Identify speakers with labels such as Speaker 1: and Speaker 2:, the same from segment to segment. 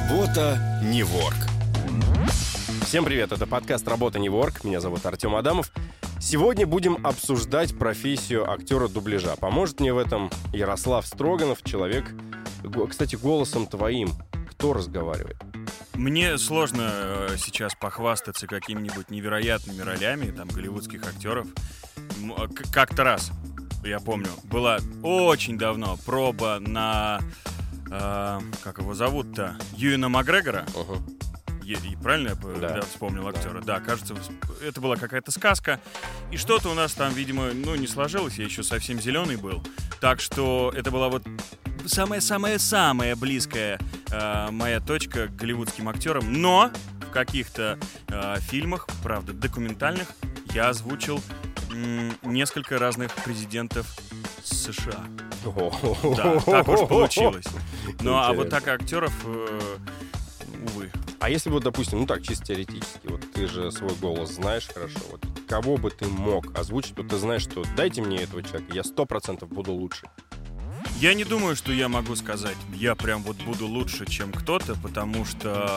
Speaker 1: Работа не ворк. Всем привет, это подкаст «Работа не ворк». Меня зовут Артем Адамов. Сегодня будем обсуждать профессию актера дубляжа. Поможет мне в этом Ярослав Строганов, человек, кстати, голосом твоим. Кто разговаривает?
Speaker 2: Мне сложно сейчас похвастаться какими-нибудь невероятными ролями там голливудских актеров. Как-то раз, я помню, была очень давно проба на... как его зовут-то? Юэна Макгрегора. И правильно я вспомнил актера? Да, кажется, это была какая-то сказка. И что-то у нас там, видимо, не сложилось. Я еще совсем зеленый был. Так что это была вот самая-самая-самая близкая моя точка к голливудским актерам. Но в каких-то фильмах, правда, документальных, я озвучил несколько разных президентов США. Да, так уж получилось. Ну, а вот так актеров, увы.
Speaker 1: А если бы, допустим, чисто теоретически, вот ты же свой голос знаешь хорошо, вот кого бы ты мог озвучить, вот ты знаешь, что дайте мне этого человека, я 100% буду лучше.
Speaker 2: Я не думаю, что я могу сказать, я прям вот буду лучше, чем кто-то, потому что,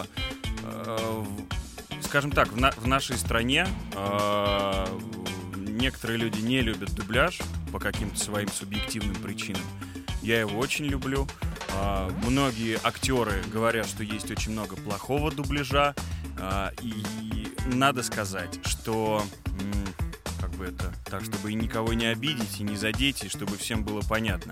Speaker 2: скажем так, в нашей стране некоторые люди не любят дубляж по каким-то своим субъективным причинам. Я его очень люблю. Многие актеры говорят, что есть очень много плохого дубляжа. И надо сказать, что, как бы это так, чтобы и никого не обидеть, и не задеть, и чтобы всем было понятно.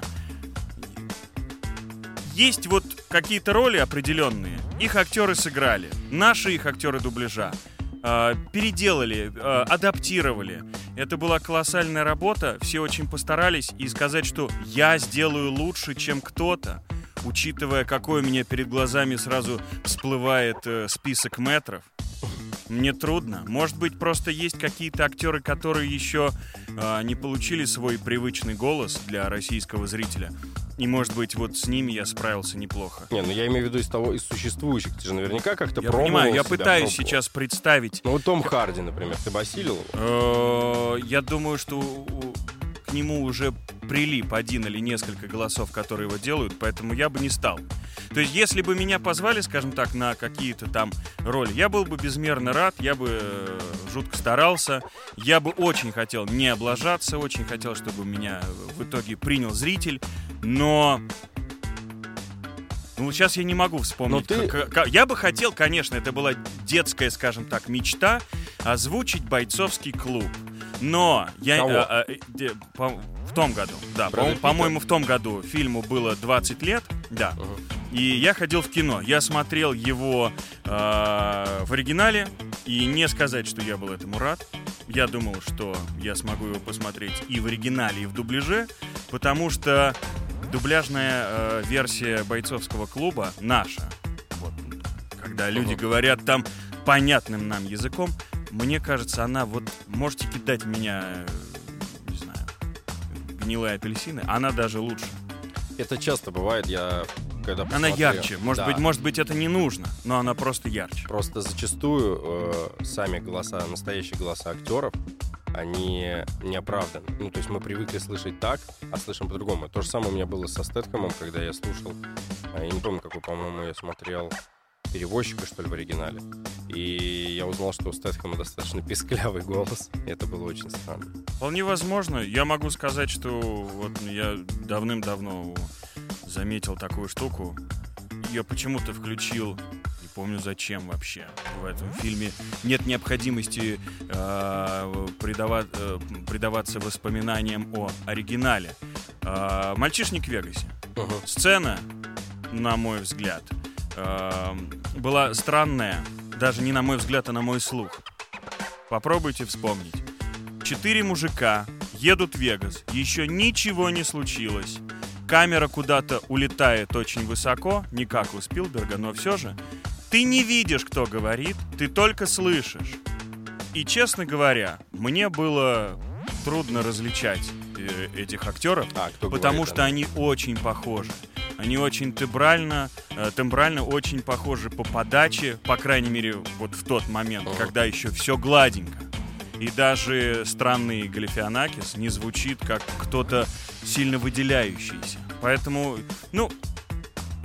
Speaker 2: Есть вот какие-то роли определенные. Их актеры сыграли. Наши их актеры дубляжа переделали, адаптировали. Это была колоссальная работа. Все очень постарались. И сказать, что я сделаю лучше, чем кто-то, учитывая, какой у меня перед глазами сразу всплывает список метров, мне трудно. Может быть, просто есть какие-то актеры, которые еще не получили свой привычный голос для российского зрителя. И, может быть, вот с ними я справился неплохо.
Speaker 1: Не, я имею в виду из существующих. Ты же наверняка как-то
Speaker 2: я
Speaker 1: пробовал.
Speaker 2: Понимаю, я пытаюсь сейчас представить.
Speaker 1: Том Харди, например, ты бы осилил его?
Speaker 2: Я думаю, что к нему уже прилип один или несколько голосов, которые его делают, поэтому я бы не стал. То есть, если бы меня позвали, скажем так, на какие-то там роли, я был бы безмерно рад, я бы жутко старался, я бы очень хотел не облажаться, очень хотел, чтобы меня в итоге принял зритель, но... сейчас я не могу вспомнить. Я бы хотел, конечно, это была детская, скажем так, мечта, озвучить «Бойцовский клуб». Но я в том году, да, по-моему, в том году фильму было 20 лет, да. И я ходил в кино, я смотрел его в оригинале, и не сказать, что я был этому рад. Я думал, что я смогу его посмотреть и в оригинале, и в дубляже, потому что дубляжная версия «Бойцовского клуба» наша, вот, когда люди говорят там понятным нам языком, мне кажется, она вот... Можете кидать в меня, не знаю, гнилые апельсины, она даже лучше.
Speaker 1: Это часто бывает, когда
Speaker 2: она ярче. Может быть, это не нужно, но она просто ярче.
Speaker 1: Просто зачастую сами голоса, настоящие голоса актеров, они не оправданы. То есть мы привыкли слышать так, а слышим по-другому. То же самое у меня было со Стэтхэмом, когда я слушал, я не помню, какой, по-моему, я смотрел «Перевозчика», что ли, в оригинале. И я узнал, что у Стэтхэма достаточно писклявый голос. И это было очень странно.
Speaker 2: Вполне возможно. Я могу сказать, что вот я давным-давно заметил такую штуку. Я почему-то включил, не помню зачем вообще, в этом фильме нет необходимости предаваться воспоминаниям о оригинале. «Мальчишник в Вегасе». Сцена, на мой взгляд, была странная, даже не на мой взгляд, а на мой слух. Попробуйте вспомнить. 4 мужика едут в Вегас, еще ничего не случилось. Камера куда-то улетает очень высоко, не как у Спилберга, но все же. Ты не видишь, кто говорит, ты только слышишь. И, честно говоря, мне было трудно различать этих актеров, потому что они очень похожи. Они очень тембрально очень похожи по подаче, по крайней мере, вот в тот момент, когда еще все гладенько. И даже странный Галифианакис не звучит как кто-то сильно выделяющийся. Поэтому,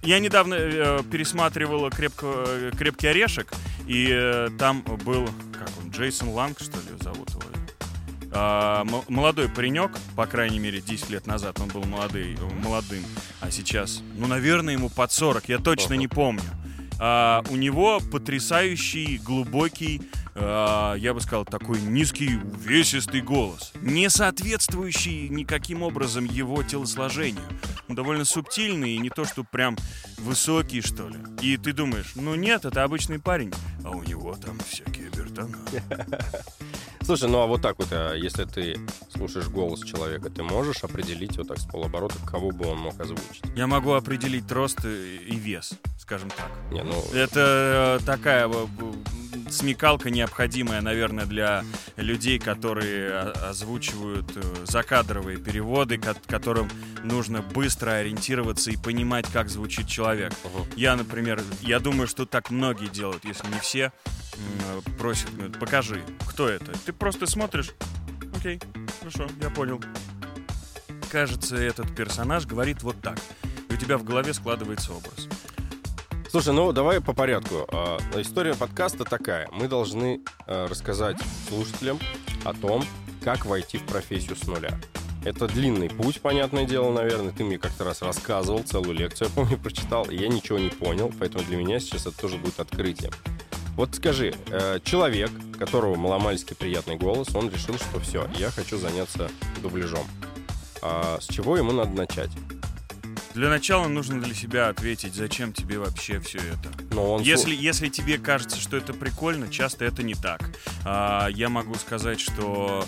Speaker 2: Я недавно пересматривал «Крепкий орешек», и там был, как он, Джейсон Ланг, что ли, зовут его? Молодой паренек, по крайней мере, 10 лет назад он был молодым, а сейчас, наверное, ему под 40, я точно не помню. У него потрясающий, глубокий, я бы сказал, такой низкий, увесистый голос, не соответствующий никаким образом его телосложению. Он довольно субтильный и не то, что прям высокий, что ли. И ты думаешь, нет, это обычный парень, а у него там всякие бертона.
Speaker 1: Слушай, а вот так вот, если ты слушаешь голос человека, ты можешь определить вот так с полоборота, кого бы он мог озвучить?
Speaker 2: Я могу определить рост и вес, скажем так.
Speaker 1: Не,
Speaker 2: Это такая смекалка необходимая, наверное, для людей, которые озвучивают закадровые переводы, которым нужно быстро ориентироваться и понимать, как звучит человек. Я, например, думаю, что так многие делают, если не все, просят, покажи, кто это. Ты просто смотришь, окей, хорошо, я понял. Кажется, этот персонаж говорит вот так, и у тебя в голове складывается образ.
Speaker 1: Слушай, давай по порядку. История подкаста такая. Мы должны рассказать слушателям о том, как войти в профессию с нуля. Это длинный путь, понятное дело, наверное. Ты мне как-то раз рассказывал, целую лекцию, я помню, прочитал, и я ничего не понял, поэтому для меня сейчас это тоже будет открытием. Вот скажи, человек, у которого маломальски приятный голос, он решил, что все, я хочу заняться дубляжом. С чего ему надо начать?
Speaker 2: Для начала нужно для себя ответить, зачем тебе вообще все это. Если тебе кажется, что это прикольно, часто это не так. Я могу сказать, что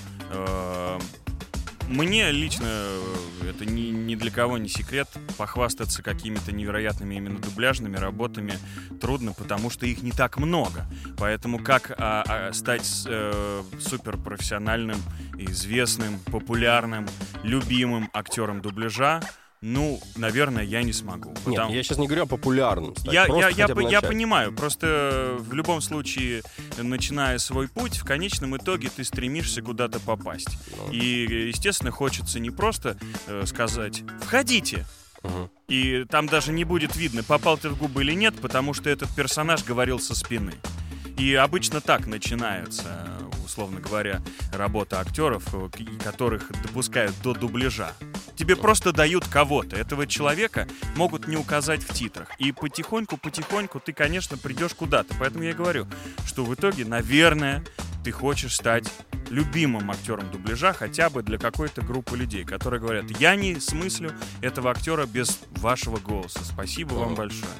Speaker 2: мне лично, это ни для кого не секрет, похвастаться какими-то невероятными именно дубляжными работами трудно, потому что их не так много. Поэтому как стать суперпрофессиональным, известным, популярным, любимым актером дубляжа, наверное, я не смогу.
Speaker 1: Нет, я сейчас не говорю о популярном.
Speaker 2: Я понимаю, просто в любом случае, начиная свой путь, в конечном итоге ты стремишься куда-то попасть. И, естественно, хочется не просто сказать «входите», и там даже не будет видно, попал ты в губы или нет, потому что этот персонаж говорил со спины. И обычно так начинается, условно говоря, работа актеров, которых допускают до дубляжа. Тебе просто дают кого-то. Этого человека могут не указать в титрах. И потихоньку ты, конечно, придешь куда-то. Поэтому я и говорю, что в итоге, наверное, ты хочешь стать любимым актером дубляжа хотя бы для какой-то группы людей, которые говорят, я не смыслю этого актера без вашего голоса. Спасибо вам большое.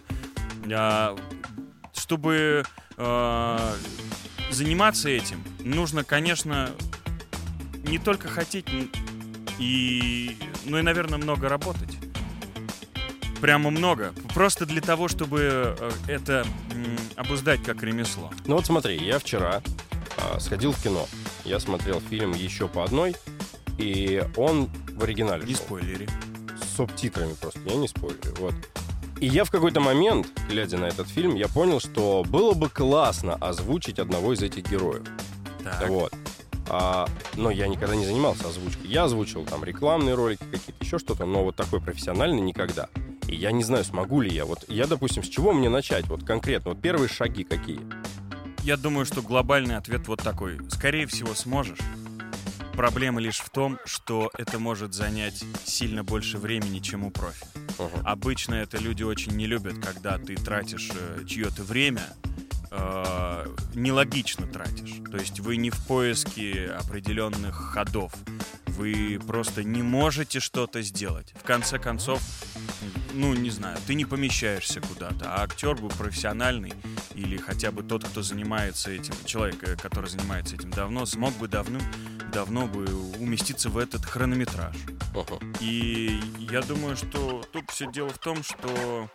Speaker 2: Чтобы заниматься этим, нужно, конечно, не только хотеть, и, наверное, много работать. Прямо много. Просто для того, чтобы это обуздать как ремесло.
Speaker 1: Вот смотри, я вчера сходил в кино. Я смотрел фильм «Еще по одной», и он в оригинале.
Speaker 2: Не спойлери.
Speaker 1: С субтитрами просто, я не спойлерю. Вот. И я в какой-то момент, глядя на этот фильм, я понял, что было бы классно озвучить одного из этих героев.
Speaker 2: Так.
Speaker 1: Вот. Но я никогда не занимался озвучкой. Я озвучил там рекламные ролики, какие-то еще что-то, но вот такой профессиональный никогда. И я не знаю, смогу ли я. Вот я, допустим, с чего мне начать? Вот конкретно, вот первые шаги какие?
Speaker 2: Я думаю, что глобальный ответ вот такой. Скорее всего, сможешь. Проблема лишь в том, что это может занять сильно больше времени, чем у профи. Обычно это люди очень не любят, когда ты тратишь чье-то время, нелогично тратишь. То есть вы не в поиске определенных ходов. Вы просто не можете что-то сделать. В конце концов, не знаю, ты не помещаешься куда-то, а актер был профессиональный или хотя бы тот, кто занимается этим, человек, который занимается этим давно, смог бы давно бы уместиться в этот хронометраж. И я думаю, что тут все дело в том, что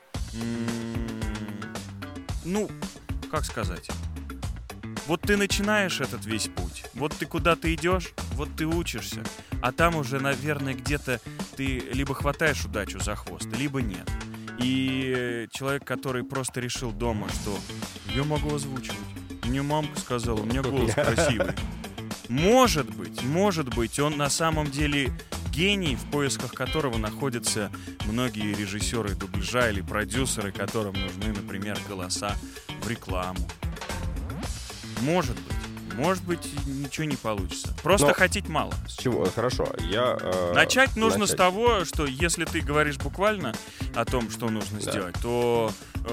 Speaker 2: как сказать, вот ты начинаешь этот весь путь, вот ты куда-то идешь, вот ты учишься, а там уже, наверное, где-то ты либо хватаешь удачу за хвост, либо нет. И человек, который просто решил дома, что я могу озвучивать, мне мамка сказала, у меня голос красивый. Может быть, он на самом деле гений, в поисках которого находятся многие режиссеры дубляжа или продюсеры, которым нужны, например, голоса в рекламу. Может быть, ничего не получится. Просто хотеть мало.
Speaker 1: С чего? Хорошо.
Speaker 2: Начать нужно с того, что если ты говоришь буквально о том, что нужно сделать, то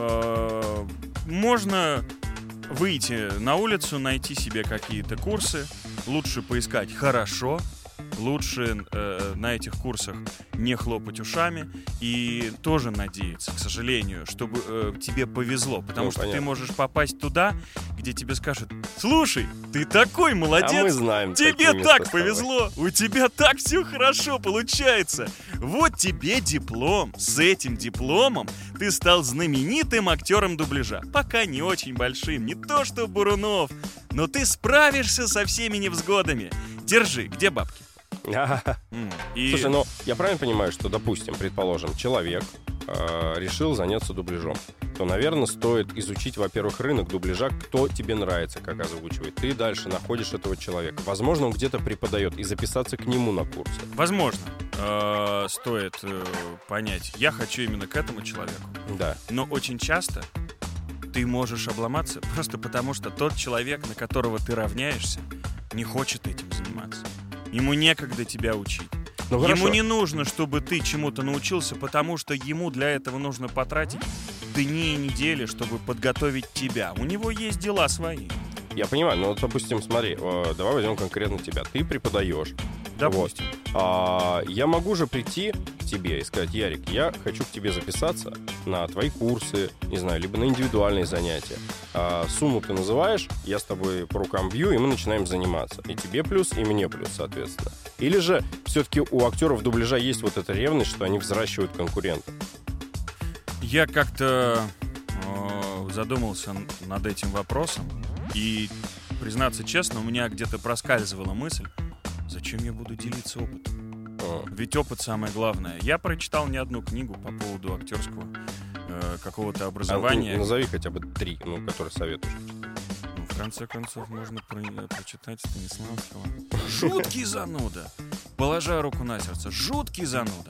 Speaker 2: можно выйти на улицу, найти себе какие-то курсы, лучше поискать «хорошо», лучше на этих курсах не хлопать ушами и тоже надеяться, к сожалению, чтобы тебе повезло, потому что ты можешь попасть туда, где тебе скажут: слушай, ты такой молодец,
Speaker 1: мы знаем,
Speaker 2: тебе так повезло, у тебя так все хорошо получается, вот тебе диплом, с этим дипломом ты стал знаменитым актером дубляжа, пока не очень большим, не то что Бурунов, но ты справишься со всеми невзгодами. Держи, где бабки?
Speaker 1: Слушай, я правильно понимаю, что, допустим, предположим, человек решил заняться дубляжом, то, наверное, стоит изучить, во-первых, рынок дубляжа, кто тебе нравится, как озвучивает. Ты дальше находишь этого человека. Возможно, он где-то преподает, и записаться к нему на курсы.
Speaker 2: Возможно. Стоит понять, я хочу именно к этому человеку.
Speaker 1: Да.
Speaker 2: Но очень часто ты можешь обломаться просто потому, что тот человек, на которого ты равняешься, не хочет этим заниматься. Ему некогда тебя учить. Ему не нужно, чтобы ты чему-то научился, потому что ему для этого нужно потратить дни и недели, чтобы подготовить тебя. У него есть дела свои.
Speaker 1: Я понимаю, но, допустим, смотри, давай возьмем конкретно тебя. Ты преподаешь.
Speaker 2: Допустим.
Speaker 1: Я могу же прийти к тебе и сказать: Ярик, я хочу к тебе записаться на твои курсы, не знаю, либо на индивидуальные занятия. Сумму ты называешь, я с тобой по рукам бью, и мы начинаем заниматься. И тебе плюс, и мне плюс, соответственно. Или же все-таки у актеров дубляжа есть вот эта ревность, что они взращивают конкурентов?
Speaker 2: Я как-то задумался над этим вопросом, и, признаться честно, у меня где-то проскальзывала мысль: зачем я буду делиться опытом? Ведь опыт самое главное. Я прочитал не одну книгу по поводу актерского какого-то образования.
Speaker 1: Назови хотя бы 3, которые советуешь.
Speaker 2: В конце концов, можно прочитать Станиславского. Жуткий зануда! Положа руку на сердце, жуткий зануда.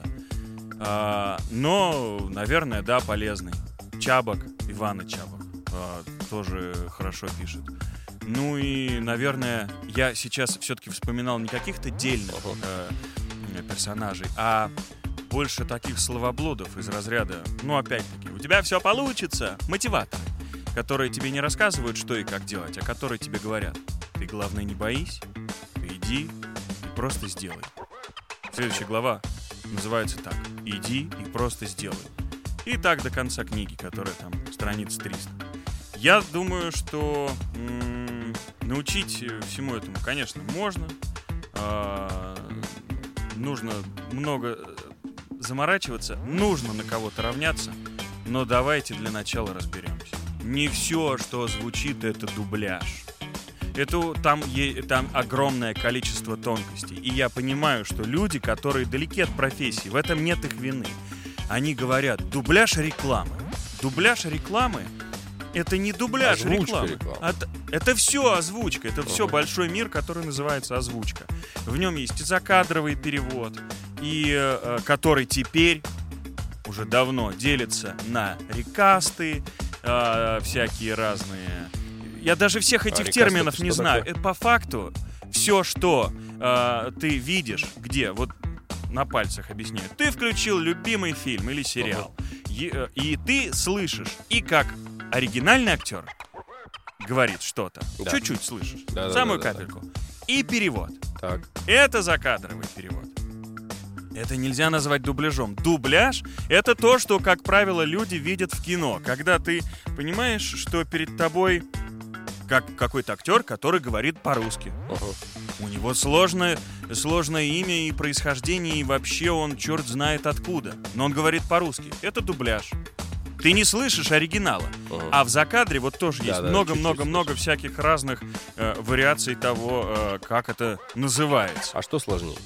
Speaker 2: Но, наверное, да, полезный. Чабок, Ивана Чабок, тоже хорошо пишет. Ну и, наверное, я сейчас все-таки вспоминал не каких-то дельных персонажей, а больше таких словоблудов из разряда, опять-таки, у тебя все получится, мотиваторы, которые тебе не рассказывают, что и как делать, а которые тебе говорят: ты, главное, не боись, ты иди и просто сделай. Следующая глава называется так: иди и просто сделай. И так до конца книги, которая там страниц 300. Я думаю, что научить всему этому, конечно, можно. Нужно много заморачиваться, нужно на кого-то равняться, но давайте для начала разберемся. Не все, что звучит, это дубляж. Там огромное количество тонкостей. И я понимаю, что люди, которые далеки от профессии, в этом нет их вины. Они говорят: дубляж рекламы. Дубляж рекламы — это не дубляж рекламы. Это все озвучка. Это все большой мир, который называется озвучка. В нем есть и закадровый перевод, и который теперь уже давно делится на рекасты, всякие разные. Я даже всех этих терминов не знаю. По факту все, что ты видишь, где, вот на пальцах объясняю. Ты включил любимый фильм или сериал, и ты слышишь, и как оригинальный актер говорит что-то, чуть-чуть слышишь, самую капельку, и перевод.
Speaker 1: Так.
Speaker 2: Это закадровый перевод. Это нельзя назвать дубляжом. Дубляж — это то, что, как правило, люди видят в кино, когда ты понимаешь, что перед тобой какой-то актер, который говорит по-русски. У него сложное имя и происхождение, и вообще он черт знает откуда. Но он говорит по-русски. Это дубляж. Ты не слышишь оригинала. А в закадре вот тоже есть много-много-много всяких разных вариаций того, как это называется.
Speaker 1: А что сложнее?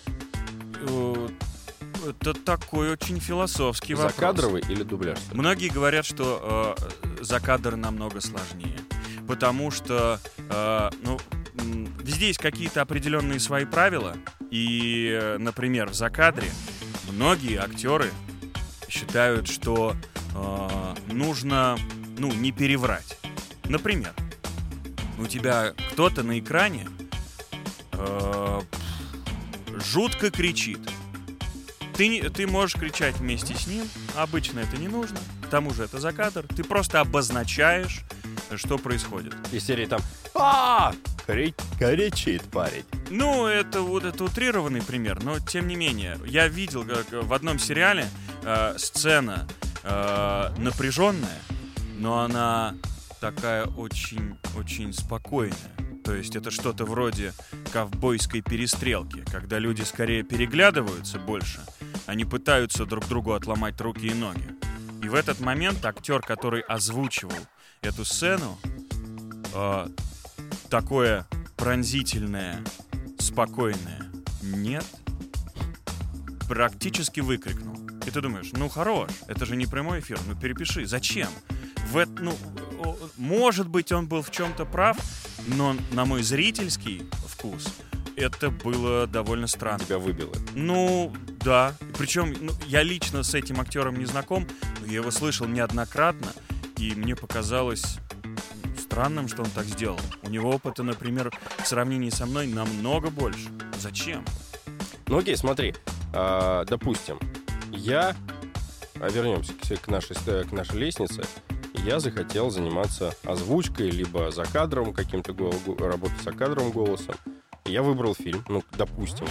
Speaker 2: Это такой очень философский вопрос.
Speaker 1: Закадровый или дубляж?
Speaker 2: Многие говорят, что закадр намного сложнее. Потому что везде есть какие-то определенные свои правила, И, например, в «Закадре» многие актеры считают, что нужно, не переврать. Например, у тебя кто-то на экране жутко кричит. Ты можешь кричать вместе с ним, обычно это не нужно, к тому же это закадр, ты просто обозначаешь, что происходит.
Speaker 1: Из серии там кричит парень.
Speaker 2: Это утрированный пример, но тем не менее. Я видел, как в одном сериале сцена напряженная, но она такая очень спокойная. То есть это что-то вроде ковбойской перестрелки, когда люди скорее переглядываются больше, они пытаются друг другу отломать руки и ноги. И в этот момент актер, который озвучивал эту сцену, такое пронзительное, спокойное «нет» практически выкрикнул. И ты думаешь, хорош, это же не прямой эфир, перепиши. Зачем? Может быть, он был в чем-то прав, но на мой зрительский вкус это было довольно странно.
Speaker 1: Тебя выбило.
Speaker 2: Да. Причем я лично с этим актером не знаком, но я его слышал неоднократно, и мне показалось странным, что он так сделал. У него опыта, например, в сравнении со мной намного больше. Зачем?
Speaker 1: Окей, смотри. Допустим, вернемся к нашей лестнице. Я захотел заниматься озвучкой, либо закадровым каким-то работать с закадровым голосом. Я выбрал фильм, допустим,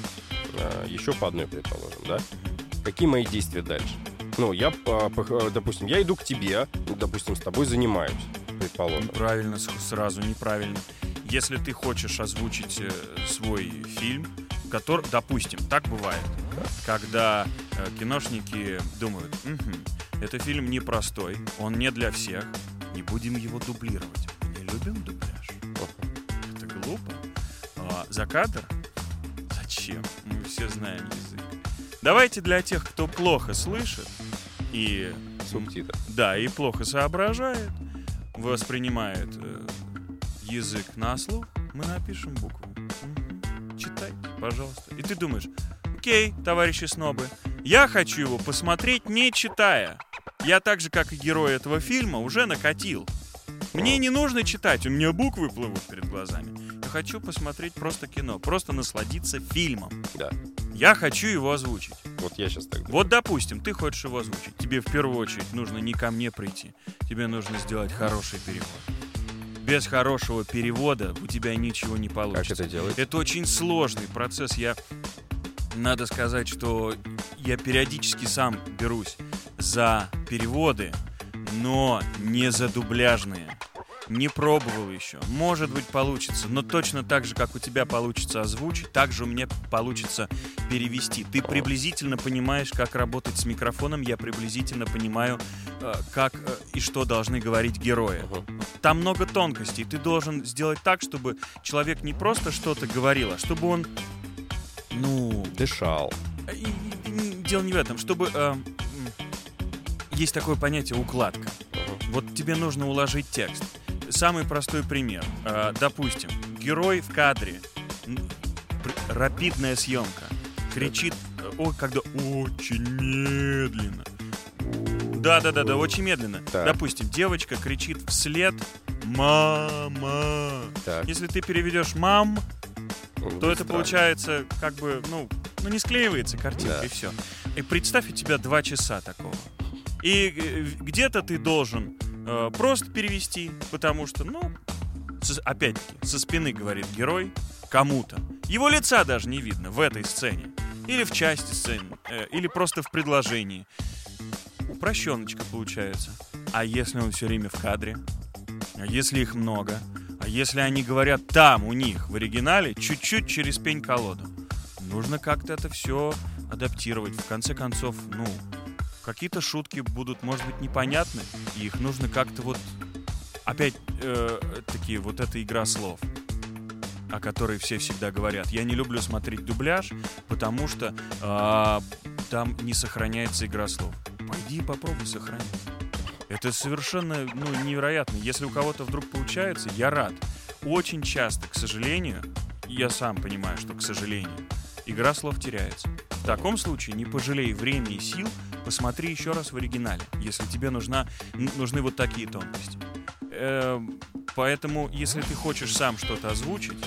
Speaker 1: еще по одной, предположим, да? Какие мои действия дальше? Допустим, я иду к тебе, допустим, с тобой занимаюсь, предположим.
Speaker 2: Неправильно, сразу неправильно. Если ты хочешь озвучить свой фильм, допустим, так бывает, когда киношники думают, это фильм непростой, он не для всех, не будем его дублировать. Мы не любим дубляж. Это глупо. Закадр? Зачем? Мы все знаем язык. Давайте для тех, кто плохо слышит и...
Speaker 1: Субтитры.
Speaker 2: Да, и плохо соображает, воспринимает язык на слух, мы напишем буквы. Читайте, пожалуйста. И ты думаешь, окей, товарищи снобы, я хочу его посмотреть, не читая. Я так же, как и герой этого фильма, уже накатил. Мне не нужно читать, у меня буквы плывут перед глазами. Я хочу посмотреть просто кино, просто насладиться фильмом.
Speaker 1: Да.
Speaker 2: Я хочу его озвучить.
Speaker 1: Вот я сейчас так думаю.
Speaker 2: Вот, допустим, ты хочешь его озвучить. Тебе в первую очередь нужно не ко мне прийти. Тебе нужно сделать хороший перевод. Без хорошего перевода у тебя ничего не получится.
Speaker 1: Как это делать?
Speaker 2: Это очень сложный процесс. Надо сказать, что я периодически сам берусь за переводы, но не за дубляжные. Не пробовал еще. Может быть, получится, но точно так же, как у тебя получится озвучить, так же у меня получится перевести. Ты приблизительно понимаешь, как работать с микрофоном, я приблизительно понимаю, как и что должны говорить герои. Там много тонкостей. Ты должен сделать так, чтобы человек не просто что-то говорил, а чтобы он,
Speaker 1: дышал.
Speaker 2: Дело не в этом, чтобы... Есть такое понятие «укладка». Вот тебе нужно уложить текст. Самый простой пример. Допустим, герой в кадре, рапидная съемка, кричит, когда очень медленно. Да, очень медленно.
Speaker 1: Так.
Speaker 2: Допустим, девочка кричит вслед «мама».
Speaker 1: Так.
Speaker 2: Если ты переведешь «мам», то это получается не склеивается картинка, и все. И представь, у тебя 2 часа такого. И где-то ты должен просто перевести, потому что, опять-таки, со спины говорит герой кому-то. Его лица даже не видно в этой сцене. Или в части сцены, или просто в предложении. Упрощеночка получается. А если он все время в кадре? А если их много? А если они говорят там, у них, в оригинале, чуть-чуть через пень-колоду? Нужно как-то это все адаптировать. В конце концов, какие-то шутки будут, может быть, непонятны, и их нужно как-то опять-таки, вот эта игра слов, о которой все всегда говорят. Я не люблю смотреть дубляж, потому что там не сохраняется игра слов. Пойди и попробуй сохранить. Это совершенно, невероятно. Если у кого-то вдруг получается, я рад. Очень часто, к сожалению, я сам понимаю, что, к сожалению, игра слов теряется. В таком случае не пожалей времени и сил, посмотри еще раз в оригинале, если тебе нужны вот такие тонкости. Поэтому, если ты хочешь сам что-то озвучить,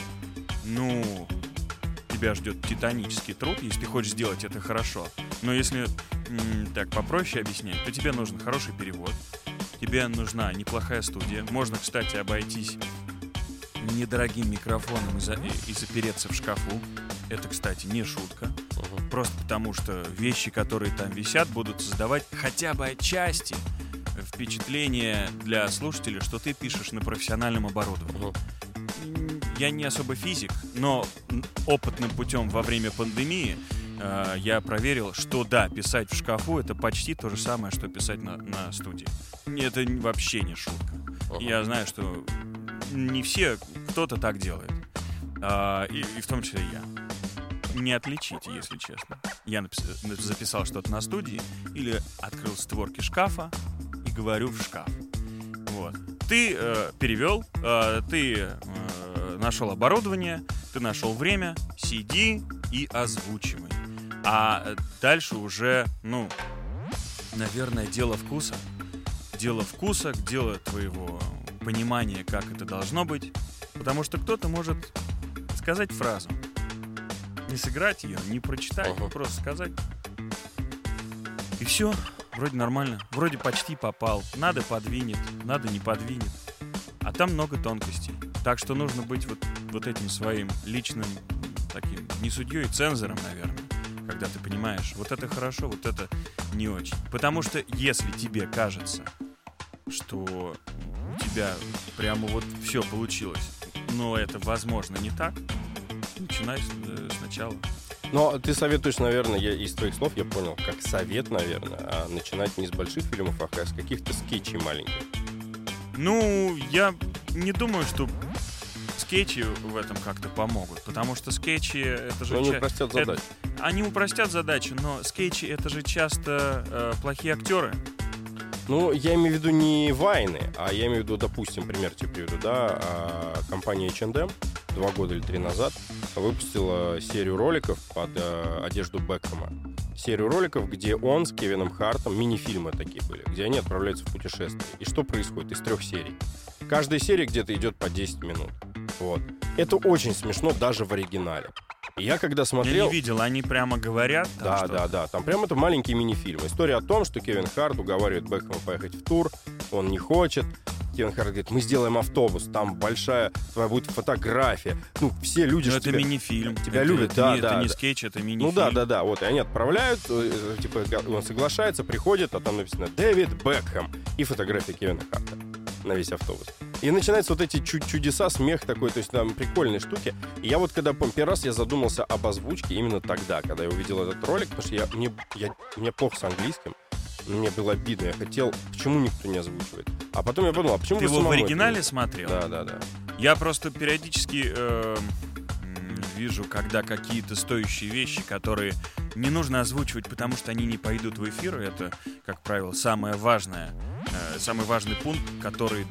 Speaker 2: тебя ждет титанический труд, если ты хочешь сделать это хорошо. Но если так попроще объяснять, то тебе нужен хороший перевод, тебе нужна неплохая студия. Можно, кстати, обойтись недорогим микрофоном и запереться в шкафу. Это, кстати, не шутка. Просто потому, что вещи, которые там висят, будут создавать хотя бы отчасти впечатление для слушателей, что ты пишешь на профессиональном оборудовании. Я не особо физик, но опытным путем во время пандемии я проверил, что да, писать в шкафу — это почти то же самое, что писать на студии. Это вообще не шутка. Я знаю, что не все, кто-то так делает. И в том числе я. Не отличите, если честно. Я записал что-то на студии или открыл створки шкафа и говорю в шкаф. Вот. Ты перевел, ты нашел оборудование, ты нашел время, сиди и озвучивай. А дальше уже, наверное, дело вкуса. Дело вкуса, дело твоего понимания, как это должно быть. Потому что кто-то может сказать фразу, не сыграть ее, не прочитать, просто сказать. И все, вроде нормально, вроде почти попал. Надо подвинет, надо не подвинет. А там много тонкостей. Так что нужно быть вот этим своим личным таким, не судьей, цензором, наверное. Когда ты понимаешь, вот это хорошо, вот это не очень. Потому что если тебе кажется, что у тебя прямо вот все получилось, но это, возможно, не так, начинай сначала.
Speaker 1: Но ты советуешь, наверное, я из твоих слов я понял, как совет, наверное, начинать не с больших фильмов, а с каких-то скетчей маленьких.
Speaker 2: Я не думаю, что скетчи в этом как-то помогут, потому что скетчи — это же...
Speaker 1: Они упростят задачу.
Speaker 2: Они упростят задачу, но скетчи — это же часто плохие актеры.
Speaker 1: Я имею в виду не вайны, а я имею в виду, допустим, пример тебе приведу, да, компания H&M 2 года или 3 назад выпустила серию роликов под одежду Бекхэма. Серию роликов, где он с Кевином Хартом, мини-фильмы такие были, где они отправляются в путешествие. И что происходит из 3 серий? Каждая серия где-то идет по 10 минут. Вот. Это очень смешно даже в оригинале. И я когда смотрел...
Speaker 2: Я не видел, они прямо говорят?
Speaker 1: Да. Там прямо это маленький мини-фильм. История о том, что Кевин Харт уговаривает Бекхэма поехать в тур, он не хочет. Кевин Харт говорит, мы сделаем автобус, там большая твоя будет фотография. Все люди...
Speaker 2: Но это мини-фильм.
Speaker 1: Тебя любят, да.
Speaker 2: Это не скетч, это мини-фильм.
Speaker 1: Да. Вот, и они отправляют, он соглашается, приходит, а там написано «Дэвид Бекхэм» и фотография Кевина Харта на весь автобус. И начинаются вот эти чудеса, смех такой, то есть там прикольные штуки. И я вот когда первый раз я задумался об озвучке именно тогда, когда я увидел этот ролик, потому что мне плохо с английским, мне было обидно, я хотел, почему никто не озвучивает. А потом я подумал, а почему
Speaker 2: ты его в оригинале смотрел?
Speaker 1: Да.
Speaker 2: Я просто периодически вижу, когда какие-то стоящие вещи, которые не нужно озвучивать, потому что они не пойдут в эфир. Это, как правило, самый важный пункт, который,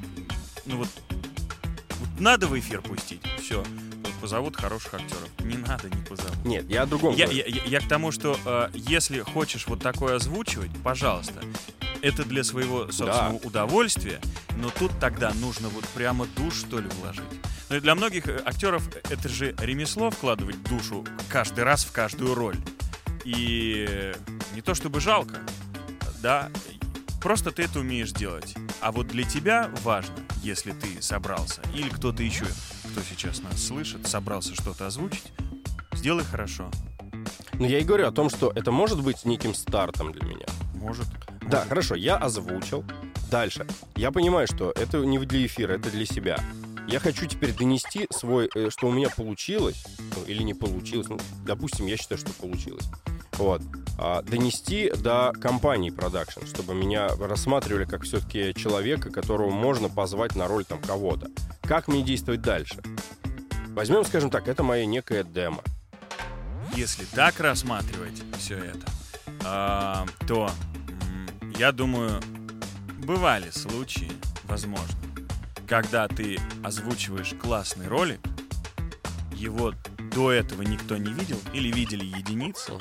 Speaker 2: надо в эфир пустить. Все, позовут хороших актеров. Не надо, не позовут.
Speaker 1: Нет, я о другом говорю.
Speaker 2: Я к тому, что если хочешь вот такое озвучивать, пожалуйста, это для своего собственного удовольствия, но тут тогда нужно вот прямо душ, что ли, вложить. Но и для многих актеров это же ремесло — вкладывать душу каждый раз в каждую роль. И не то чтобы жалко, да, просто ты это умеешь делать. А вот для тебя важно, если ты собрался, или кто-то еще, кто сейчас нас слышит, собрался что-то озвучить, сделай хорошо.
Speaker 1: Я и говорю о том, что это может быть неким стартом для меня.
Speaker 2: Может.
Speaker 1: Да, хорошо, я озвучил. Дальше. Я понимаю, что это не для эфира, это для себя. Я хочу теперь донести что у меня получилось, или не получилось. Допустим, я считаю, что получилось. Вот. Донести до компании продакшн, чтобы меня рассматривали как все-таки человека, которого можно позвать на роль там кого-то. Как мне действовать дальше? Возьмем, скажем так, это моя некая демо.
Speaker 2: Если так рассматривать все это, то, я думаю, бывали случаи, возможно, когда ты озвучиваешь классный ролик, его до этого никто не видел или видели единицы.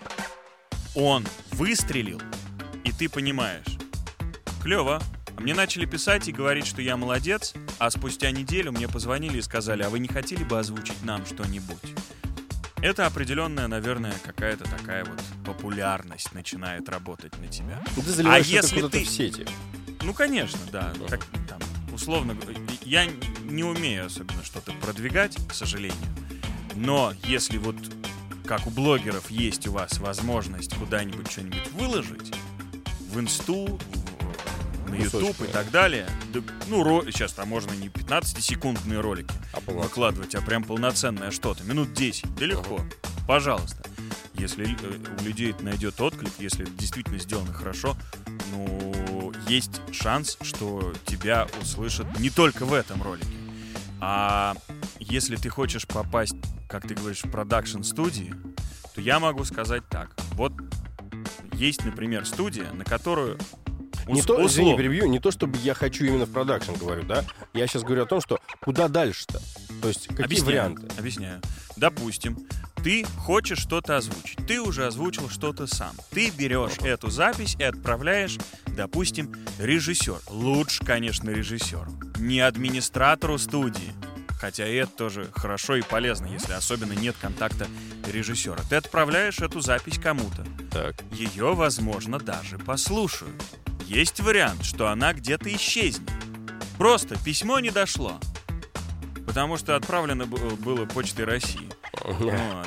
Speaker 2: Он выстрелил, и ты понимаешь, клево. Мне начали писать и говорить, что я молодец, а спустя неделю мне позвонили и сказали, а вы не хотели бы озвучить нам что-нибудь? Это определенная, наверное, какая-то такая вот популярность начинает работать на тебя.
Speaker 1: Ты заливаешь это куда-то в сети.
Speaker 2: Ну, конечно, да. Как, там, условно, я не умею особенно что-то продвигать, к сожалению. Но если вот, как у блогеров, есть у вас возможность куда-нибудь что-нибудь выложить, в инсту, на YouTube и так далее. Да, ну, сейчас там можно не 15-секундные ролики выкладывать, а прям полноценное что-то. Минут 10. Да легко. Пожалуйста. Если у людей это найдет отклик, если это действительно сделано хорошо, ну, есть шанс, что тебя услышат не только в этом ролике. А если ты хочешь попасть, как ты говоришь, в продакшн-студии, то я могу сказать так. Вот есть, например, студия, на которую...
Speaker 1: Извини, перебью, не то, чтобы я хочу именно в продакшн, говорю, да? Я сейчас говорю о том, что куда дальше-то? То есть какие варианты?
Speaker 2: Объясняю. Допустим, ты хочешь что-то озвучить. Ты уже озвучил что-то сам. Ты берешь эту запись и отправляешь, допустим, режиссер. Лучше, конечно, режиссеру. Не администратору студии. Хотя и это тоже хорошо и полезно, если особенно нет контакта режиссера. Ты отправляешь эту запись кому-то.
Speaker 1: Так.
Speaker 2: Ее, возможно, даже послушают. Есть вариант, что она где-то исчезнет. Просто письмо не дошло. Потому что отправлено было Почтой России. Вот.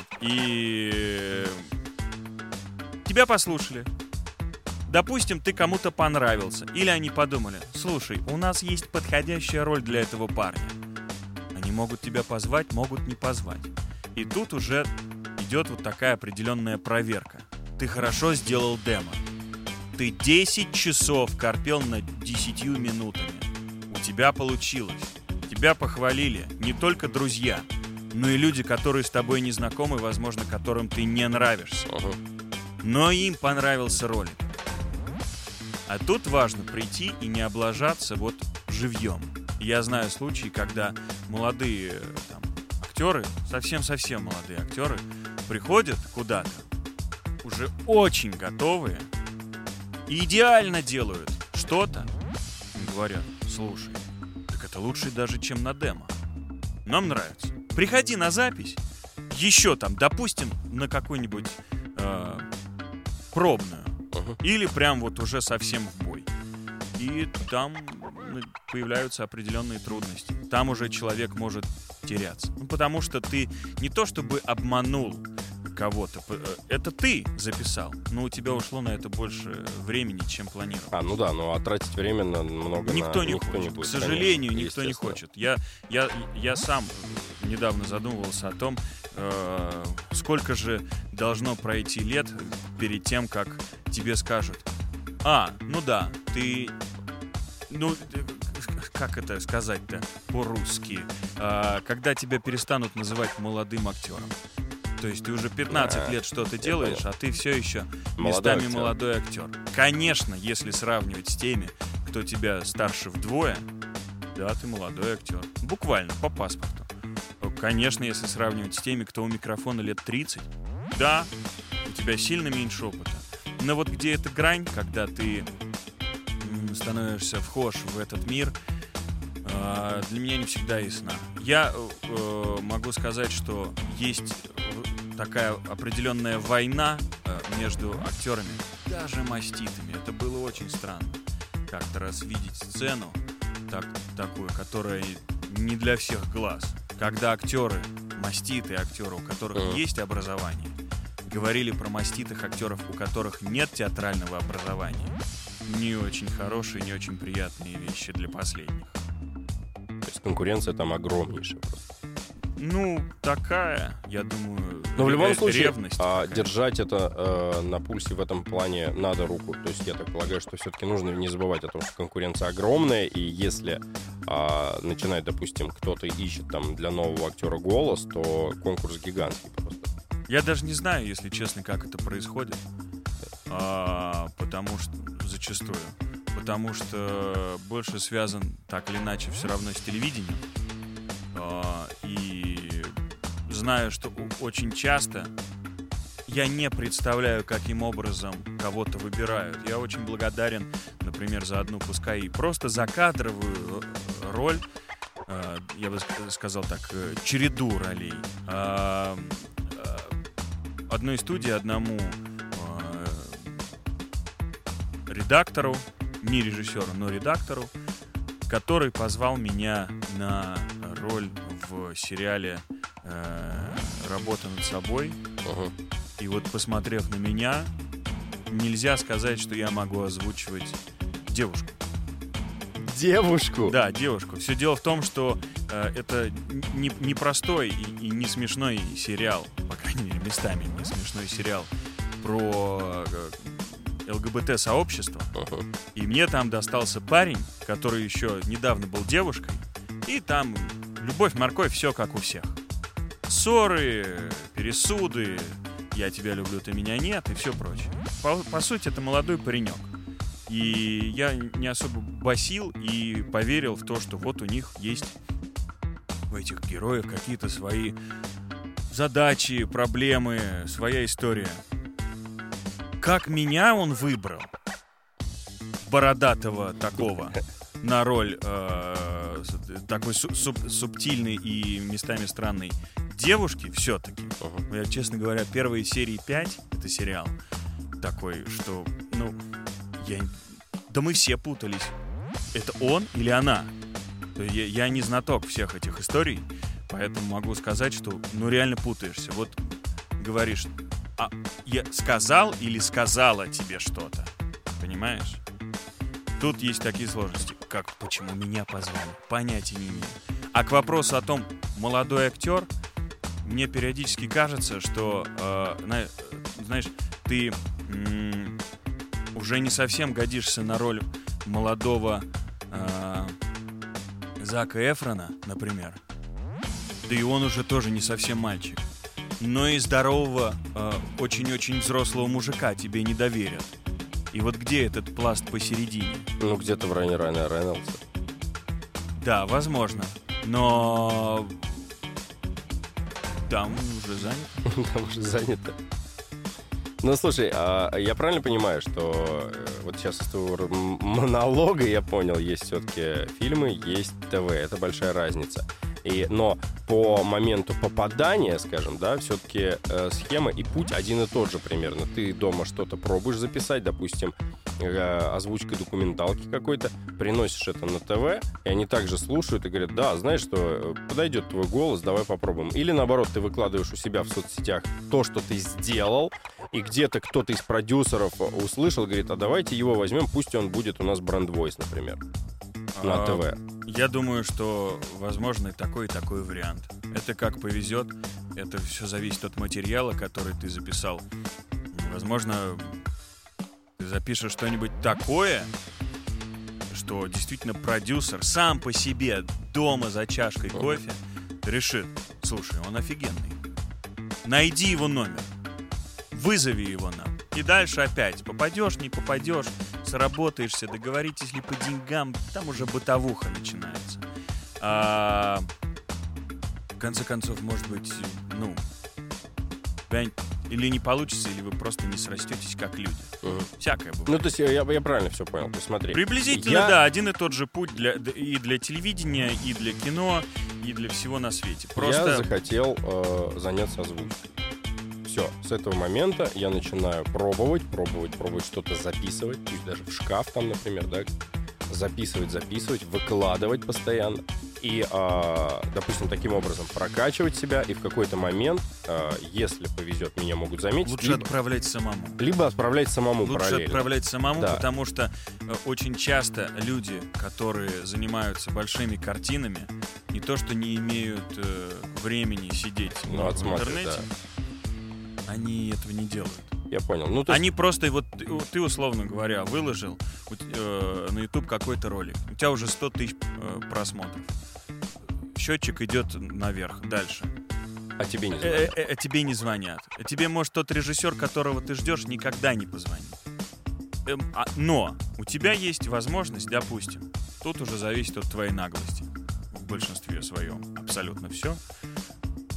Speaker 2: И тебя послушали. Допустим, ты кому-то понравился. Или они подумали, слушай, у нас есть подходящая роль для этого парня. Они могут тебя позвать, могут не позвать. И тут уже идет вот такая определенная проверка. Ты хорошо сделал демо. Ты 10 часов корпел над 10 минутами. У тебя получилось. Тебя похвалили не только друзья, но и люди, которые с тобой не знакомы, возможно, которым ты не нравишься. Но им понравился ролик. А тут важно прийти и не облажаться вот живьем. Я знаю случаи, когда молодые там, актеры, совсем-совсем молодые актеры, приходят куда-то, уже очень готовые, и идеально делают что-то, и говорят, слушай, так это лучше даже, чем на демо. Нам нравится. Приходи на запись, еще там, допустим, на какую-нибудь пробную, или прям вот уже совсем в бой. И там появляются определенные трудности. Там уже человек может теряться. Ну, потому что ты не то чтобы обманул кого-то, это ты записал, но у тебя ушло на это больше времени, чем планировал.
Speaker 1: Ну да, но тратить время на много
Speaker 2: никто не будет. К сожалению, конечно, никто не хочет. Я сам недавно задумывался о том, сколько же должно пройти лет перед тем, как тебе скажут: ну да, ты... Ну, как это сказать-то по-русски? Когда тебя перестанут называть молодым актером. То есть ты уже 15 лет что-то делаешь, а ты все еще местами молодой актер. Конечно, если сравнивать с теми, кто тебя старше вдвое, да, ты молодой актер. Буквально, по паспорту. Конечно, если сравнивать с теми, кто у микрофона лет 30, да, у тебя сильно меньше опыта. Но вот где эта грань, когда ты становишься вхож в этот мир, для меня не всегда ясна. Я могу сказать, что есть такая определенная война между актерами, даже маститами. Это было очень странно. Как-то раз видеть сцену такую, которая не для всех глаз. Когда актеры, маститые актеры, у которых есть образование, говорили про маститых актеров, у которых нет театрального образования. Не очень хорошие, не очень приятные вещи для последних.
Speaker 1: То есть конкуренция там огромнейшая просто.
Speaker 2: Ну, такая, я думаю,
Speaker 1: но в любом случае,
Speaker 2: ревность.
Speaker 1: Держать это на пульсе в этом плане надо руку. То есть я так полагаю, что все-таки нужно не забывать о том, что конкуренция огромная, и если начинает, допустим, кто-то ищет там для нового актера голос, то конкурс гигантский просто.
Speaker 2: Я даже не знаю, если честно, как это происходит. Потому что зачастую. Потому что больше связан так или иначе все равно с телевидением. И знаю, что очень часто я не представляю, каким образом кого-то выбирают. Я очень благодарен, например, за одну, пускай и просто закадровую роль, я бы сказал так, череду ролей. Одной студии, одному редактору, не режиссеру, но редактору, который позвал меня на роль в сериале «Работа над собой». И вот, посмотрев на меня, нельзя сказать, что я могу озвучивать девушку.
Speaker 1: Девушку?
Speaker 2: Да, девушку. Все дело в том, что это не простой и не смешной сериал, по крайней мере, местами не смешной сериал про ЛГБТ-сообщество. И мне там достался парень, который еще недавно был девушкой, и там любовь, морковь, все как у всех. Ссоры, пересуды, я тебя люблю, ты меня нет, и все прочее. По сути, это молодой паренек. И я не особо басил и поверил в то, что вот у них есть, у этих героев, какие-то свои задачи, проблемы, своя история. Как меня он выбрал, бородатого такого, на роль такой субтильной и местами странной девушки, все-таки. Я, честно говоря, первые серии 5, это сериал такой, что, да мы все путались. Это он или она? Я не знаток всех этих историй, поэтому могу сказать, что, реально путаешься. Вот говоришь, я сказал или сказала тебе что-то, понимаешь? Тут есть такие сложности, как почему меня позвали, понятия не имею. А к вопросу о том, молодой актер, мне периодически кажется, что, знаешь, ты уже не совсем годишься на роль молодого Зака Эфрона, например. Да и он уже тоже не совсем мальчик. Но и здорового, очень-очень взрослого мужика тебе не доверят. И вот где этот пласт посередине?
Speaker 1: Где-то в районе Райана Рейнольдса.
Speaker 2: Да, возможно. Но там уже занято.
Speaker 1: Там уже занято. Слушай, я правильно понимаю, что вот сейчас из твоего монолога я понял, есть все-таки фильмы, есть ТВ, это большая разница. Но по моменту попадания, скажем, да, все-таки схема и путь один и тот же примерно. Ты дома что-то пробуешь записать, допустим, озвучкой документалки какой-то, приносишь это на ТВ, и они также слушают и говорят, да, знаешь что, подойдет твой голос, давай попробуем. Или наоборот, ты выкладываешь у себя в соцсетях то, что ты сделал, и где-то кто-то из продюсеров услышал, говорит, а давайте его возьмем, пусть он будет у нас бренд-войс, например, на ТВ.
Speaker 2: Я думаю, что возможно и такой вариант. Это как повезет, это все зависит от материала, который ты записал. Возможно, ты запишешь что-нибудь такое, что действительно продюсер сам по себе дома за чашкой кофе решит, слушай, он офигенный. Найди его номер, вызови его нам. И дальше опять попадешь, не попадешь, сработаешься, договоритесь ли по деньгам, там уже бытовуха начинается. В конце концов, может быть, или не получится, или вы просто не срастетесь как люди. Всякое бывает.
Speaker 1: То есть я правильно все понял, посмотри.
Speaker 2: Приблизительно, да, один и тот же путь и для телевидения, и для кино, и для всего на свете. Просто...
Speaker 1: Я захотел заняться озвучкой. Все, с этого момента я начинаю пробовать что-то записывать, пусть даже в шкаф там, например, да, записывать, выкладывать постоянно. И, допустим, таким образом прокачивать себя, и в какой-то момент, если повезет, меня могут заметить.
Speaker 2: Лучше отправлять самому.
Speaker 1: Либо отправлять самому параллельно.
Speaker 2: Лучше отправлять самому,
Speaker 1: да.
Speaker 2: Потому что очень часто люди, которые занимаются большими картинами, не то что не имеют времени сидеть в интернете, да. Они этого не делают.
Speaker 1: Я понял.
Speaker 2: Они просто, вот ты, условно говоря, выложил на YouTube какой-то ролик. У тебя уже 100 тысяч просмотров. Счетчик идет наверх, дальше.
Speaker 1: А тебе не звонят.
Speaker 2: Тебе не звонят. Тебе, может, тот режиссер, которого ты ждешь, никогда не позвонит. Но у тебя есть возможность, допустим, тут уже зависит от твоей наглости. В большинстве своем абсолютно все.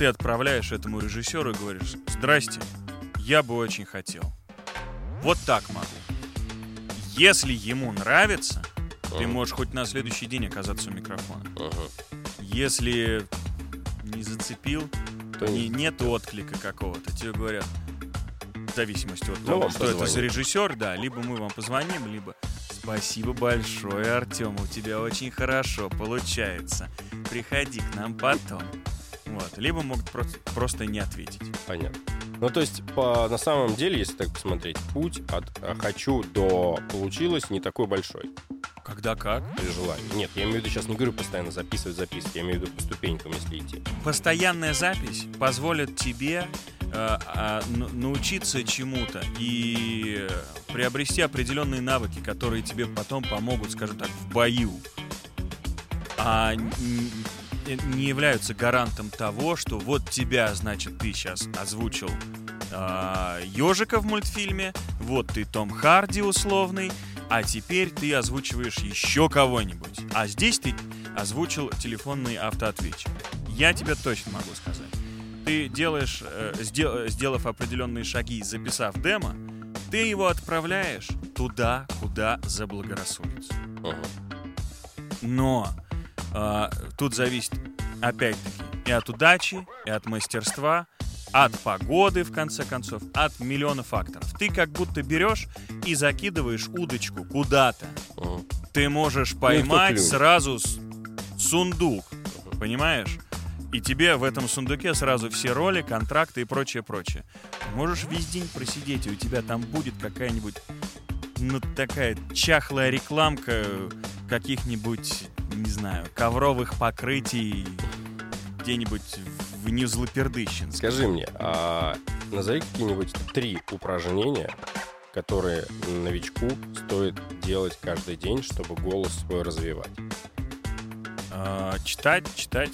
Speaker 2: ты отправляешь этому режиссеру и говоришь: здрасте, я бы очень хотел. Вот так могу. Если ему нравится, ты можешь хоть на следующий день оказаться у микрофона. Если не зацепил, то нет отклика какого-то. Тебе говорят, в зависимости от того, что это за режиссер, да, либо мы вам позвоним, либо спасибо большое, Артем, у тебя очень хорошо получается. Приходи к нам потом. Вот. Либо могут просто не ответить.
Speaker 1: Понятно. Ну, то есть, на самом деле, если так посмотреть, путь от «хочу» до «получилось» не такой большой.
Speaker 2: Когда как?
Speaker 1: При желании. Нет, я имею в виду, сейчас не говорю постоянно записывать записки, я имею в виду по ступенькам, если идти.
Speaker 2: Постоянная запись позволит тебе научиться чему-то и приобрести определенные навыки, которые тебе потом помогут, скажем так, в бою. А не являются гарантом того, что вот тебя, значит, ты сейчас озвучил ежика в мультфильме, вот ты Том Харди условный, а теперь ты озвучиваешь еще кого-нибудь. А здесь ты озвучил телефонный автоответчик. Я тебе точно могу сказать. Ты делаешь, сделав определенные шаги, записав демо, ты его отправляешь туда, куда заблагорассудится. Но тут зависит, опять-таки, и от удачи, и от мастерства, от погоды, в конце концов, от миллиона факторов. Ты как будто берешь и закидываешь удочку куда-то. Ты можешь поймать сразу сундук, понимаешь? И тебе в этом сундуке сразу все роли, контракты и прочее-прочее. Можешь весь день просидеть, и у тебя там будет какая-нибудь, такая чахлая рекламка каких-нибудь, не знаю, ковровых покрытий где-нибудь в Нью-Злапердыщенске.
Speaker 1: Скажи мне, назови какие-нибудь 3 упражнения, которые новичку стоит делать каждый день, чтобы голос свой развивать.
Speaker 2: Читать.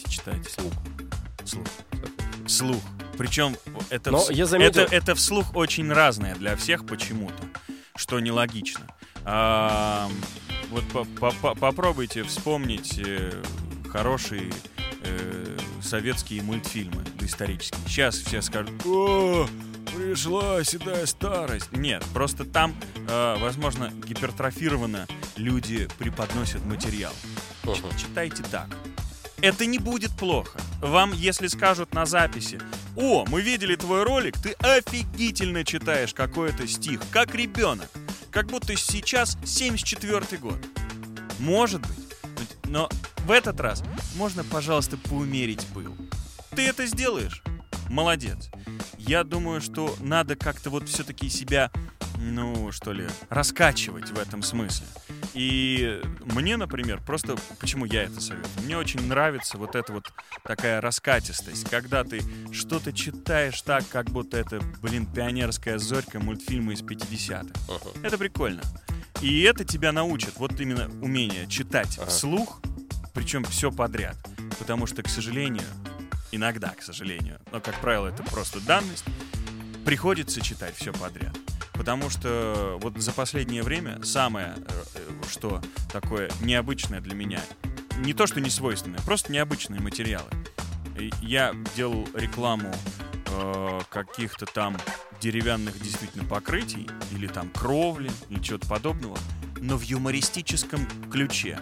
Speaker 2: Слух. Причем это вслух очень разное для всех почему-то, что нелогично. Вот попробуйте вспомнить хорошие советские мультфильмы доисторические. Сейчас все скажут: «О, пришла седая старость». Нет, просто там, возможно, гипертрофированно люди преподносят материал. Читайте так. Это не будет плохо. Вам, если скажут на записи: «О, мы видели твой ролик, ты офигительно читаешь какой-то стих, как ребенок, как будто сейчас 74-й год». Может быть. Но в этот раз можно, пожалуйста, поумерить пыл. Ты это сделаешь? Молодец. Я думаю, что надо как-то вот все-таки себя, раскачивать в этом смысле. И мне, например, просто почему я это советую? Мне очень нравится вот эта вот такая раскатистость, когда ты что-то читаешь так, как будто это, пионерская зорька мультфильма из 50-х. Это прикольно. И это тебя научит, вот именно умение читать вслух, причем все подряд. Потому что, к сожалению, иногда, но, как правило, это просто данность, приходится читать все подряд. Потому что вот за последнее время самое, что такое необычное для меня, не то, что не свойственное, просто необычные материалы. Я делал рекламу каких-то там деревянных действительно покрытий, или там кровли, или чего-то подобного, но в юмористическом ключе.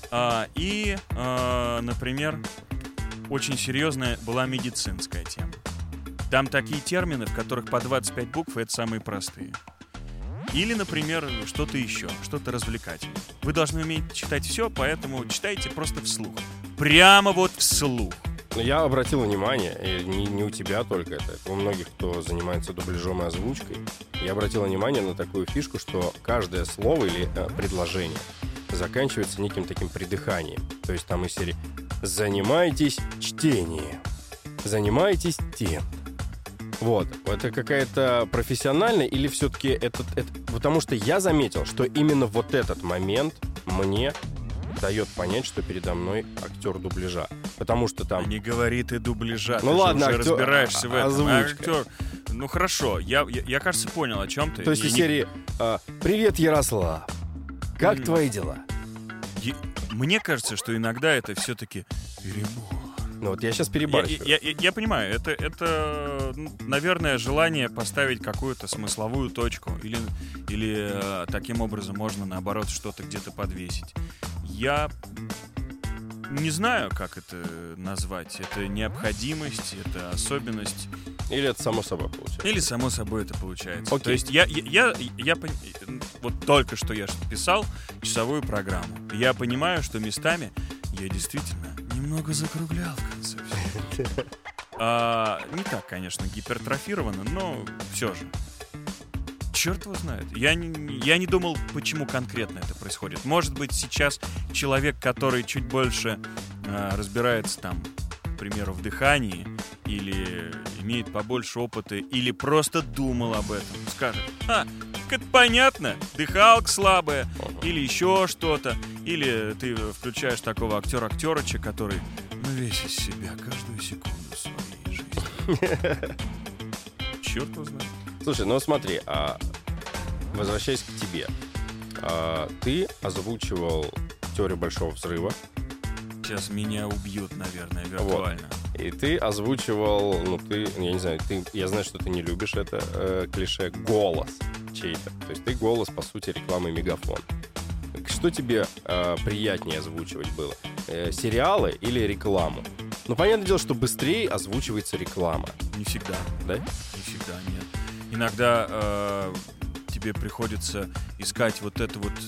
Speaker 2: Например, очень серьезная была медицинская тема. Там такие термины, в которых по 25 букв, и это самые простые. Или, например, что-то еще, что-то развлекательное. Вы должны уметь читать все, поэтому читайте просто вслух. Прямо вот вслух.
Speaker 1: Я обратил внимание, и не у тебя только это у многих, кто занимается дубляжом и озвучкой, я обратил внимание на такую фишку, что каждое слово или предложение заканчивается неким таким придыханием. То есть там из серии «занимайтесь чтением», «занимайтесь тем». Вот, это какая-то профессиональная или все-таки это... Потому что я заметил, что именно вот этот момент мне дает понять, что передо мной актер дубляжа. Потому что там...
Speaker 2: Не говори ты дубляжа,
Speaker 1: ну
Speaker 2: ты
Speaker 1: ладно,
Speaker 2: же уже разбираешься в этом.
Speaker 1: Озвучка.
Speaker 2: Актер... Ну хорошо, я, кажется, понял, о чем ты.
Speaker 1: То есть из серии «Привет, Ярослав, как твои дела?»
Speaker 2: Мне кажется, что иногда это все-таки перебор.
Speaker 1: Ну вот я сейчас перебарщиваю.
Speaker 2: Я понимаю, это, наверное, желание поставить какую-то смысловую точку. Или таким образом можно, наоборот, что-то где-то подвесить. Я не знаю, как это назвать. Это необходимость, это особенность.
Speaker 1: Или это само собой получается.
Speaker 2: Или само собой это получается.
Speaker 1: Окей.
Speaker 2: То есть я вот только что я писал часовую программу. Я понимаю, что местами я действительно немного закруглял в конце всего. Не так, конечно, гипертрофировано, но все же. Черт его знает. Я не думал, почему конкретно это происходит. Может быть, сейчас человек, который чуть больше разбирается там, к примеру, в дыхании, или имеет побольше опыта, или просто думал об этом, скажет: как это понятно, дыхалка слабая, или еще что-то. Или ты включаешь такого актера-актерыча, который весь из себя каждую секунду своей жизни. Черт его знает.
Speaker 1: Слушай, ну смотри, возвращаясь к тебе. Ты озвучивал «Теорию большого взрыва».
Speaker 2: Сейчас меня убьют, наверное, виртуально.
Speaker 1: Вот. И ты озвучивал, я не знаю, я знаю, что ты не любишь это клише, голос чей-то. То есть ты голос, по сути, рекламы «Мегафон». Что тебе приятнее озвучивать было? Сериалы или рекламу? Ну, понятное дело, что быстрее озвучивается реклама.
Speaker 2: Не всегда.
Speaker 1: Да?
Speaker 2: Не всегда, нет. Иногда тебе приходится искать вот эту вот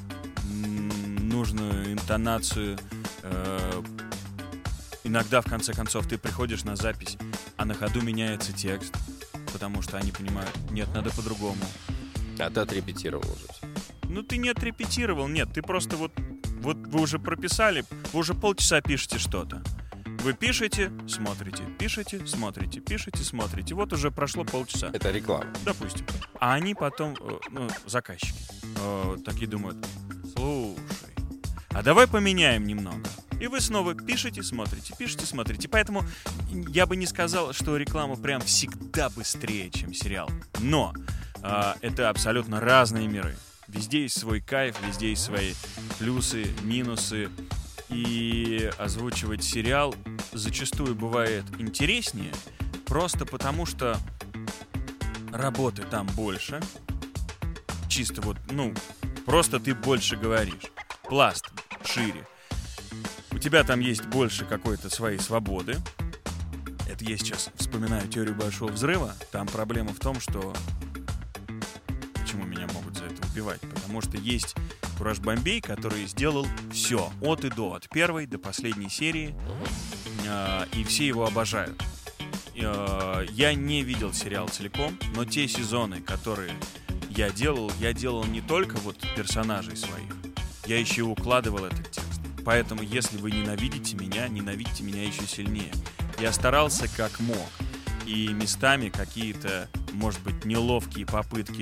Speaker 2: нужную интонацию. Иногда, в конце концов, ты приходишь на запись, а на ходу меняется текст, потому что они понимают: нет, надо по-другому.
Speaker 1: А ты отрепетировал уже.
Speaker 2: Ну, ты не отрепетировал, нет, ты просто вот вы уже прописали, вы уже полчаса пишете что-то. Вы пишете, смотрите, пишете, смотрите, пишете, смотрите. Вот уже прошло полчаса.
Speaker 1: Это реклама.
Speaker 2: Допустим. А они потом, заказчики, такие думают: слушай, а давай поменяем немного. И вы снова пишете, смотрите, пишете, смотрите. Поэтому я бы не сказал, что реклама прям всегда быстрее, чем сериал. Но это абсолютно разные миры. Везде есть свой кайф, везде есть свои плюсы, минусы. И озвучивать сериал зачастую бывает интереснее, просто потому что работы там больше. Чисто вот, просто ты больше говоришь. Пласт шире. У тебя там есть больше какой-то своей свободы. Это я сейчас вспоминаю «Теорию большого взрыва». Там проблема в том, что... Почему меня могут за это убивать? Потому что есть Кураж Бомбей, который сделал все от и до, от первой до последней серии, и все его обожают. Я не видел сериал целиком, но те сезоны, которые я делал не только вот персонажей своих, я еще и укладывал этот текст. Поэтому, если вы ненавидите меня еще сильнее. Я старался как мог, и местами какие-то, может быть, неловкие попытки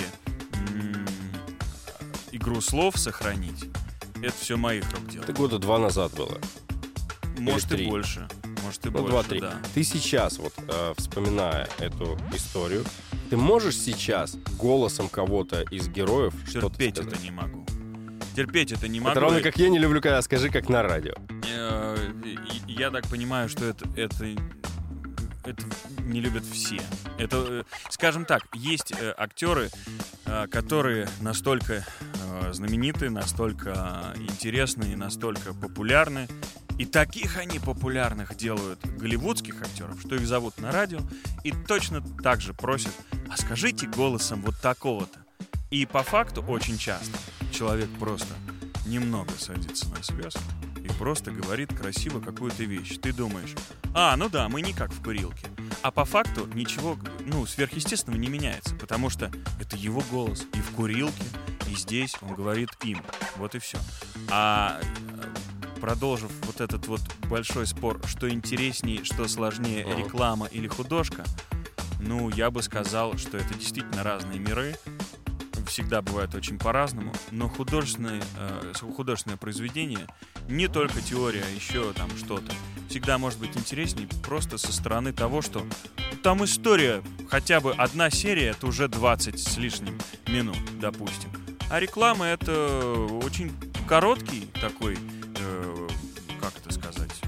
Speaker 2: игру слов сохранить, это все моих рук дело.
Speaker 1: Это года 2 назад было.
Speaker 2: Может и больше. Может и больше,
Speaker 1: 2-3.
Speaker 2: да.
Speaker 1: Ты сейчас, вспоминая эту историю, ты можешь сейчас голосом кого-то из героев что-то сказать?
Speaker 2: Терпеть это не могу.
Speaker 1: Это равно как я не люблю, когда скажи, как на радио.
Speaker 2: Я так понимаю, что это не любят все. Это, скажем так, есть актеры, которые настолько знаменитые, настолько интересные, настолько популярны. И таких они популярных делают голливудских актеров, что их зовут на радио и точно так же просят: а скажите голосом вот такого-то. И по факту очень часто человек просто немного садится на связку и просто говорит красиво какую-то вещь. Ты думаешь: ну да, мы не как в курилке. А по факту ничего, сверхъестественного не меняется, потому что это его голос и в курилке, и здесь он говорит им. Вот и все. А продолжив вот этот вот большой спор, что интереснее, что сложнее, реклама или художка, я бы сказал, что это действительно разные миры. Всегда бывает очень по-разному, но художественное произведение, не только теория, а еще там что-то, всегда может быть интереснее просто со стороны того, что там история, хотя бы одна серия, это уже 20 с лишним минут, допустим. А реклама — это очень короткий такой, как это сказать,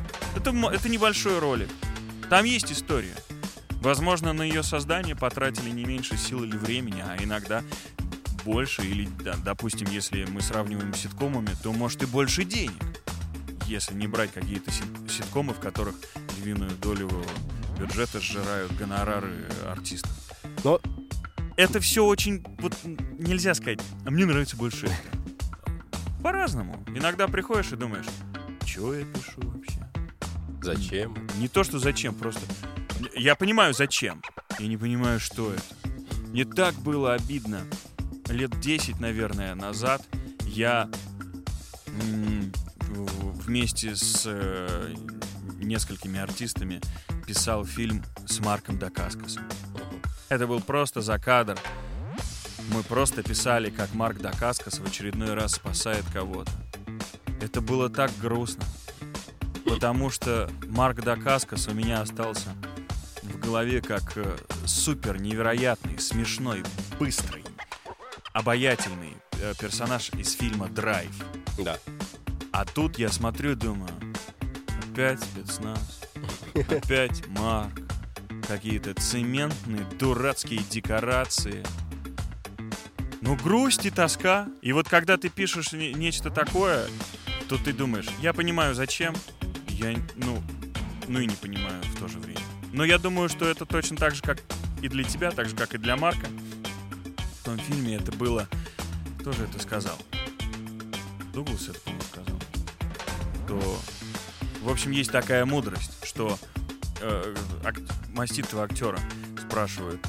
Speaker 2: Это небольшой ролик. Там есть история. Возможно, на ее создание потратили не меньше сил или времени, а иногда больше. Или, да, допустим, если мы сравниваем с ситкомами, то, может, и больше денег. Если не брать какие-то ситкомы, в которых львиную долю бюджета сжирают гонорары артистов.
Speaker 1: Но
Speaker 2: это все очень... Вот нельзя сказать, а мне нравится больше это. По-разному. Иногда приходишь и думаешь, что я пишу вообще?
Speaker 1: Зачем?
Speaker 2: Не то, что зачем, просто... Я понимаю, зачем. Я не понимаю, что это. Мне так было обидно. Лет 10, наверное, назад я вместе с несколькими артистами писал фильм с Марком Дакаскосом. Это был просто за кадр. Мы просто писали, как Марк Дакаскос в очередной раз спасает кого-то. Это было так грустно. Потому что Марк Дакаскос у меня остался в голове как супер невероятный, смешной, быстрый, обаятельный персонаж из фильма «Драйв».
Speaker 1: Да.
Speaker 2: А тут я смотрю и думаю, опять спецназ, опять Марк, какие-то цементные, дурацкие декорации. Ну, грусть и тоска. И вот когда ты пишешь нечто такое, то ты думаешь, я понимаю, зачем, я, и не понимаю в то же время. Но я думаю, что это точно так же, как и для тебя, так же, как и для Марка. В том фильме это было... Кто же это сказал? Дуглас это, по-моему, сказал. То, в общем, есть такая мудрость, что маститого актера спрашивают,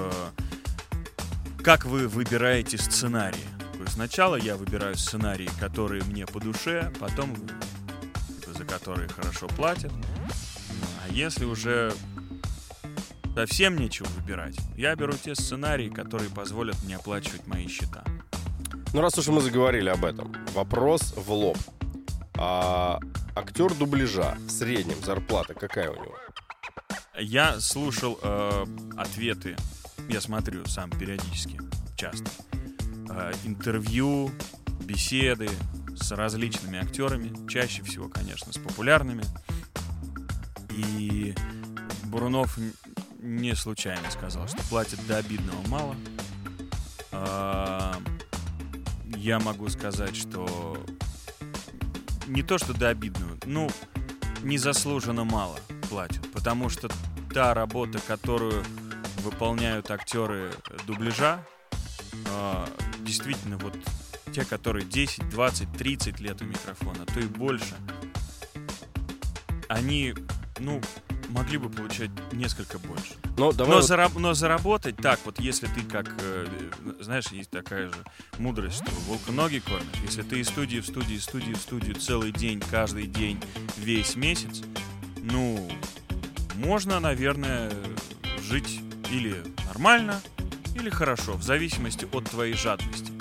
Speaker 2: как вы выбираете сценарии? Сначала я выбираю сценарии, которые мне по душе, потом за которые хорошо платят. А если уже совсем нечего выбирать, я беру те сценарии, которые позволят мне оплачивать мои счета.
Speaker 1: Ну, раз уж мы заговорили об этом, вопрос в лоб. Актер дубляжа, в среднем зарплата какая у него?
Speaker 2: Я слушал ответы, я смотрю сам периодически, часто, интервью, беседы с различными актерами, чаще всего, конечно, с популярными. И Бурунов не случайно сказал, что платят до обидного мало. Я могу сказать, что не то, что до обидного, незаслуженно мало платят, потому что та работа, которую выполняют актеры дубляжа, действительно, вот те, которые 10, 20, 30 лет у микрофона, то и больше, они, могли бы получать несколько больше. Но заработать так, вот если ты как, знаешь, есть такая же мудрость, что волка-ноги кормят. Если ты из студии в студию целый день, каждый день, весь месяц, можно, наверное, жить или нормально, или хорошо, в зависимости от твоей жадности.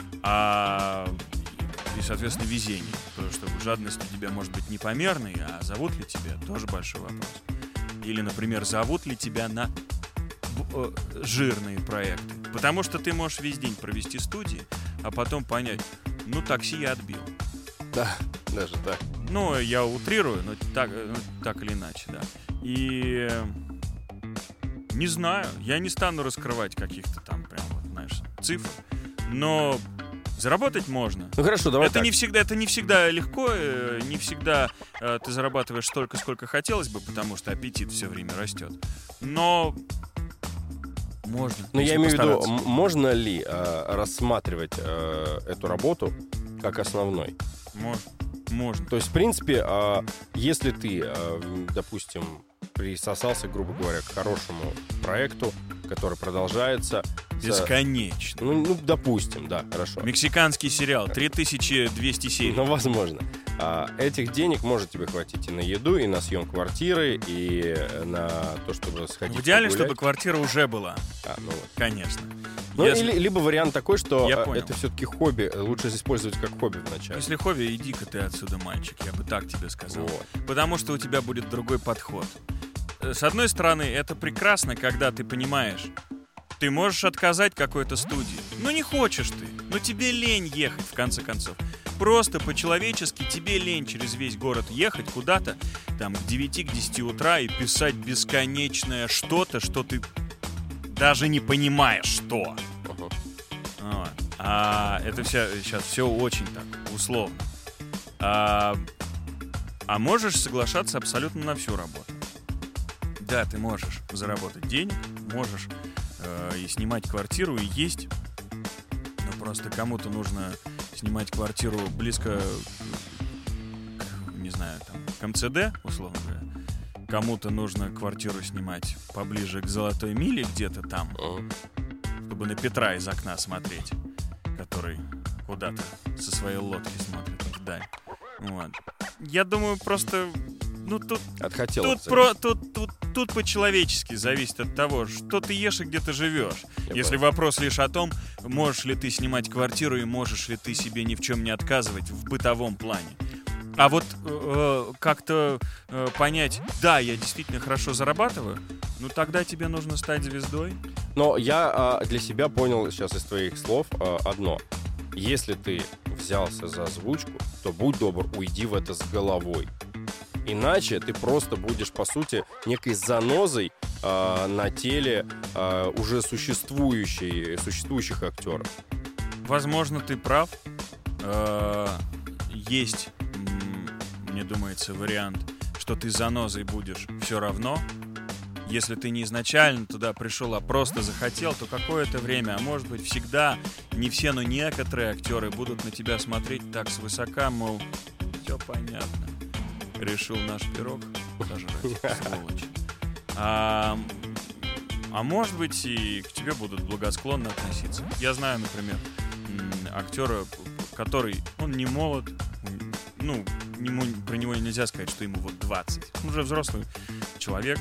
Speaker 2: И, соответственно, везение. Потому что жадность у тебя может быть непомерной, а зовут ли тебя, тоже большой вопрос. Или, например, зовут ли тебя на жирные проекты. Потому что ты можешь весь день провести в студии, а потом понять, такси я отбил.
Speaker 1: Да, даже так.
Speaker 2: Я утрирую, но так или иначе, да. И не знаю, я не стану раскрывать каких-то там прям, цифр, но заработать можно.
Speaker 1: Хорошо, давай
Speaker 2: это
Speaker 1: так.
Speaker 2: не всегда легко, не всегда ты зарабатываешь столько, сколько хотелось бы, потому что аппетит все время растет. Но можно.
Speaker 1: Но я имею в виду, можно ли рассматривать эту работу как основной?
Speaker 2: Можно.
Speaker 1: То есть, в принципе, если ты, допустим, присосался, грубо говоря, к хорошему проекту, который продолжается...
Speaker 2: Бесконечно.
Speaker 1: Допустим, да, хорошо.
Speaker 2: Мексиканский сериал, 3200 серий.
Speaker 1: Возможно. Этих денег может тебе хватить и на еду, и на съем квартиры, и на то, чтобы сходить
Speaker 2: в идеале,
Speaker 1: погулять.
Speaker 2: чтобы квартира уже была.
Speaker 1: Вот.
Speaker 2: Конечно.
Speaker 1: Либо вариант такой, что это все-таки хобби. Лучше использовать как хобби вначале.
Speaker 2: Если хобби, иди-ка ты отсюда, мальчик. Я бы так тебе сказал.
Speaker 1: Вот.
Speaker 2: Потому что у тебя будет другой подход. С одной стороны, это прекрасно, когда ты понимаешь, ты можешь отказать какой-то студии. Не хочешь ты. Тебе лень ехать, в конце концов. просто по-человечески тебе лень через весь город ехать куда-то там к 9-10 утра и писать бесконечное что-то, что ты даже не понимаешь, что. Вот. А это сейчас все очень так условно. А можешь соглашаться абсолютно на всю работу. Да, ты можешь заработать денег, можешь и снимать квартиру, и есть. Но просто кому-то нужно снимать квартиру близко, не знаю, там, к МЦД, условно говоря. Кому-то нужно квартиру снимать поближе к Золотой Миле, где-то там, чтобы на Петра из окна смотреть, который куда-то со своей лодки смотрит вдаль. Вот. Я думаю, просто... Тут по-человечески зависит от того, что ты ешь и где ты живешь. Если вопрос лишь о том, можешь ли ты снимать квартиру и можешь ли ты себе ни в чем не отказывать в бытовом плане. А вот как-то понять, да, я действительно хорошо зарабатываю, тогда тебе нужно стать звездой.
Speaker 1: Но я для себя понял сейчас из твоих слов одно. Если ты взялся за озвучку, то будь добр, уйди в это с головой. Иначе ты просто будешь, по сути, некой занозой на теле уже существующих актеров.
Speaker 2: Возможно, ты прав. Есть, мне думается, вариант, что ты занозой будешь все равно. Если ты не изначально туда пришел, а просто захотел, то какое-то время, а может быть всегда, не все, но некоторые актеры будут на тебя смотреть так свысока, мол, все понятно. Решил наш пирог сожрать, сволочь. А может быть, и к тебе будут благосклонно относиться. Я знаю, например, актера, который, он не молод, про него нельзя сказать, что ему вот 20. Он уже взрослый человек.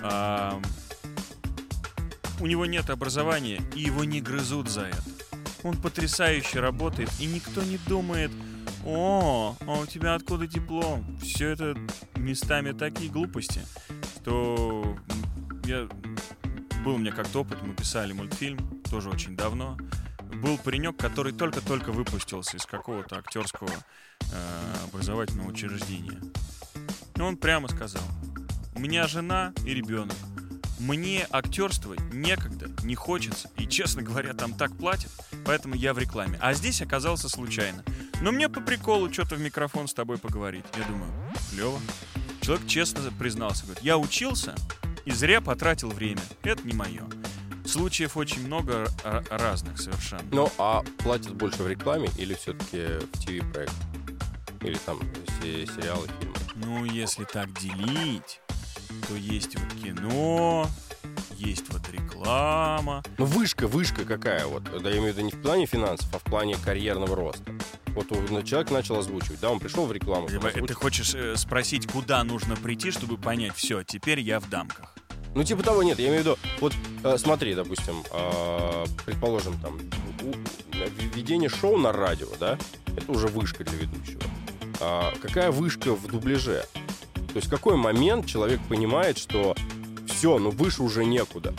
Speaker 2: У него нет образования, и его не грызут за это. Он потрясающе работает, и никто не думает: а у тебя откуда диплом? Все это местами такие глупости, что был у меня как-то опыт, мы писали мультфильм, тоже очень давно. Был паренек, который только-только выпустился из какого-то актерского образовательного учреждения. И он прямо сказал: у меня жена и ребенок. Мне актерствовать некогда, не хочется. И, честно говоря, там так платят, поэтому я в рекламе. А здесь оказался случайно. Но мне по приколу что-то в микрофон с тобой поговорить. Я думаю, клево. Человек честно признался, говорит: я учился и зря потратил время. Это не мое. Случаев очень много разных совершенно.
Speaker 1: Ну, а платят больше в рекламе или все-таки в ТВ-проект? Или там сериалы, фильмы?
Speaker 2: Ну, если так делить, то есть вот кино, есть вот реклама.
Speaker 1: Ну, вышка какая вот? Да, я имею в виду не в плане финансов, а в плане карьерного роста. Вот человек начал озвучивать, да, он пришел в рекламу.
Speaker 2: Ты хочешь спросить, куда нужно прийти, чтобы понять: все, теперь я в дамках?
Speaker 1: Ну, типа того нет, я имею в виду, вот смотри, допустим, предположим, там, ведение шоу на радио, да, это уже вышка для ведущего. Какая вышка в дубляже? То есть в какой момент человек понимает, что все, выше уже некуда?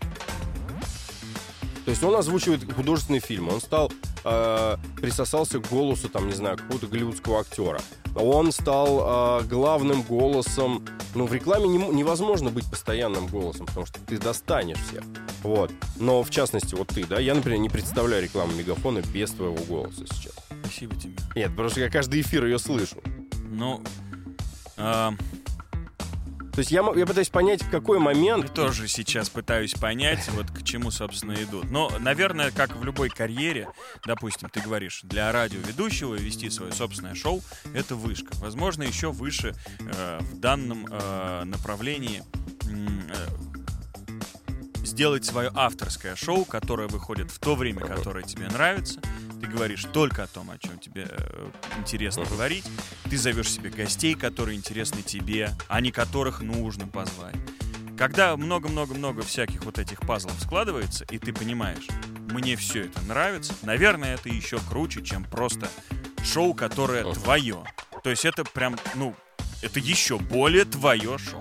Speaker 1: То есть он озвучивает художественный фильм, он присосался к голосу, там, не знаю, какого-то голливудского актера. Он стал главным голосом. В рекламе невозможно быть постоянным голосом, потому что ты достанешь всех. Вот. Но, в частности, вот ты, да, я, например, не представляю рекламу Мегафона без твоего голоса сейчас.
Speaker 2: Спасибо тебе.
Speaker 1: Нет, потому что я каждый эфир ее слышу. То есть я пытаюсь понять, в какой момент...
Speaker 2: Я тоже сейчас пытаюсь понять, вот к чему, собственно, идут. Но, наверное, как в любой карьере, допустим, ты говоришь, для радиоведущего вести свое собственное шоу — это вышка. Возможно, еще выше в данном направлении сделать свое авторское шоу, которое выходит в то время, которое тебе нравится. Ты говоришь только о том, о чем тебе интересно говорить. Ты зовешь себе гостей, которые интересны тебе, а не которых нужно позвать. Когда много-много-много всяких вот этих пазлов складывается, и ты понимаешь, мне все это нравится, наверное, это еще круче, чем просто шоу, которое твое. То есть это прям, это еще более твое шоу.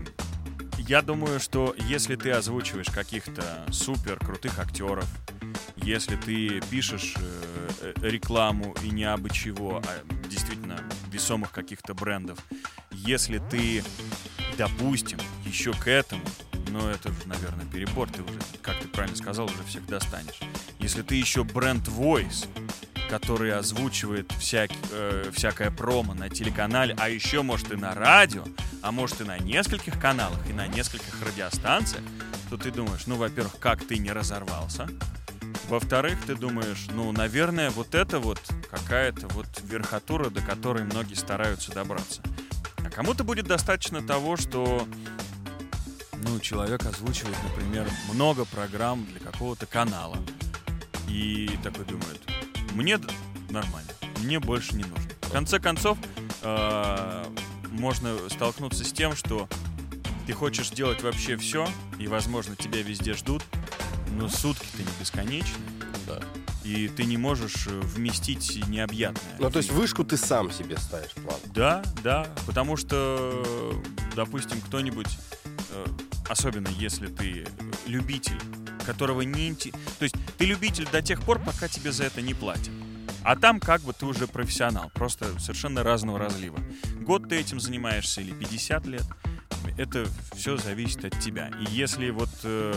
Speaker 2: Я думаю, что если ты озвучиваешь каких-то супер крутых актеров, если ты пишешь рекламу и не абы чего, а действительно весомых каких-то брендов, если ты, допустим, еще к этому, но это уже, наверное, перебор, ты уже, как ты правильно сказал, уже всех достанешь. Если ты еще бренд Voice, который озвучивает всякое промо на телеканале, а еще, может, и на радио, а может, и на нескольких каналах, и на нескольких радиостанциях, то ты думаешь, ну, во-первых, как ты не разорвался? Во-вторых, ты думаешь, ну, наверное, вот это вот какая-то вот верхотура, до которой многие стараются добраться. А кому-то будет достаточно того, что, ну, человек озвучивает, например, много программ для какого-то канала. И такой думает, мне нормально, мне больше не нужно. В конце концов, можно столкнуться с тем, что ты хочешь делать вообще все, и, возможно, тебя везде ждут, но сутки-то не бесконечные.
Speaker 1: Да.
Speaker 2: И ты не можешь вместить необъятное.
Speaker 1: Ну, то есть вышку ты сам себе ставишь, план.
Speaker 2: Да, потому что, допустим, кто-нибудь, особенно если ты любитель, которого не... То есть ты любитель до тех пор, пока тебе за это не платят. А там как бы ты уже профессионал, просто совершенно разного разлива. Год ты этим занимаешься или 50 лет, это все зависит от тебя. И если вот...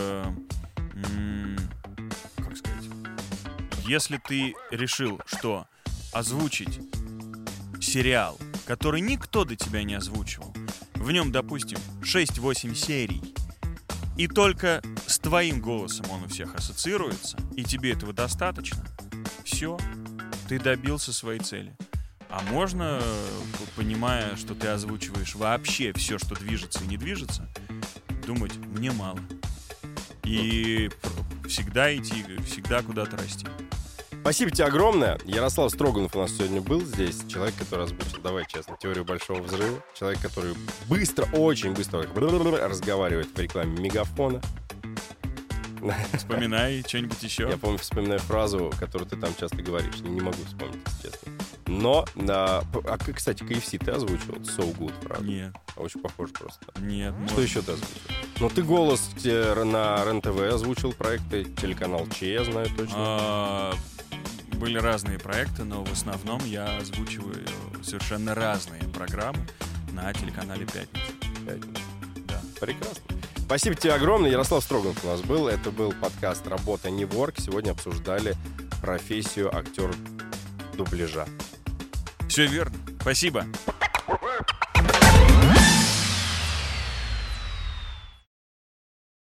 Speaker 2: как сказать? Если ты решил, что озвучить сериал, который никто до тебя не озвучивал, в нем, допустим, 6-8 серий, и только с твоим голосом он у всех ассоциируется, и тебе этого достаточно, все, ты добился своей цели. А можно, понимая, что ты озвучиваешь вообще все, что движется и не движется, думать, мне мало. И всегда идти, всегда куда-то расти.
Speaker 1: Спасибо тебе огромное. Ярослав Строганов у нас сегодня был здесь. Человек, который озвучил, давай честно, теорию большого взрыва. Человек, который быстро, очень быстро разговаривает в рекламе Мегафона.
Speaker 2: Вспоминай что-нибудь еще.
Speaker 1: Я помню, вспоминаю фразу, которую ты там часто говоришь. Не могу вспомнить, если честно. Но, кстати, KFC ты озвучивал? So good, правда?
Speaker 2: Нет.
Speaker 1: Очень похож просто.
Speaker 2: Нет.
Speaker 1: Что еще ты озвучил? Ну, ты голос на РЕН-ТВ озвучил проекты, телеканал Че, я знаю точно.
Speaker 2: Были разные проекты, но в основном я озвучиваю совершенно разные программы на телеканале «Пятница».
Speaker 1: Да. Прекрасно. Спасибо тебе огромное. Ярослав Строганов у нас был. Это был подкаст «Работа не ворк». Сегодня обсуждали профессию актер дубляжа.
Speaker 2: Все верно. Спасибо.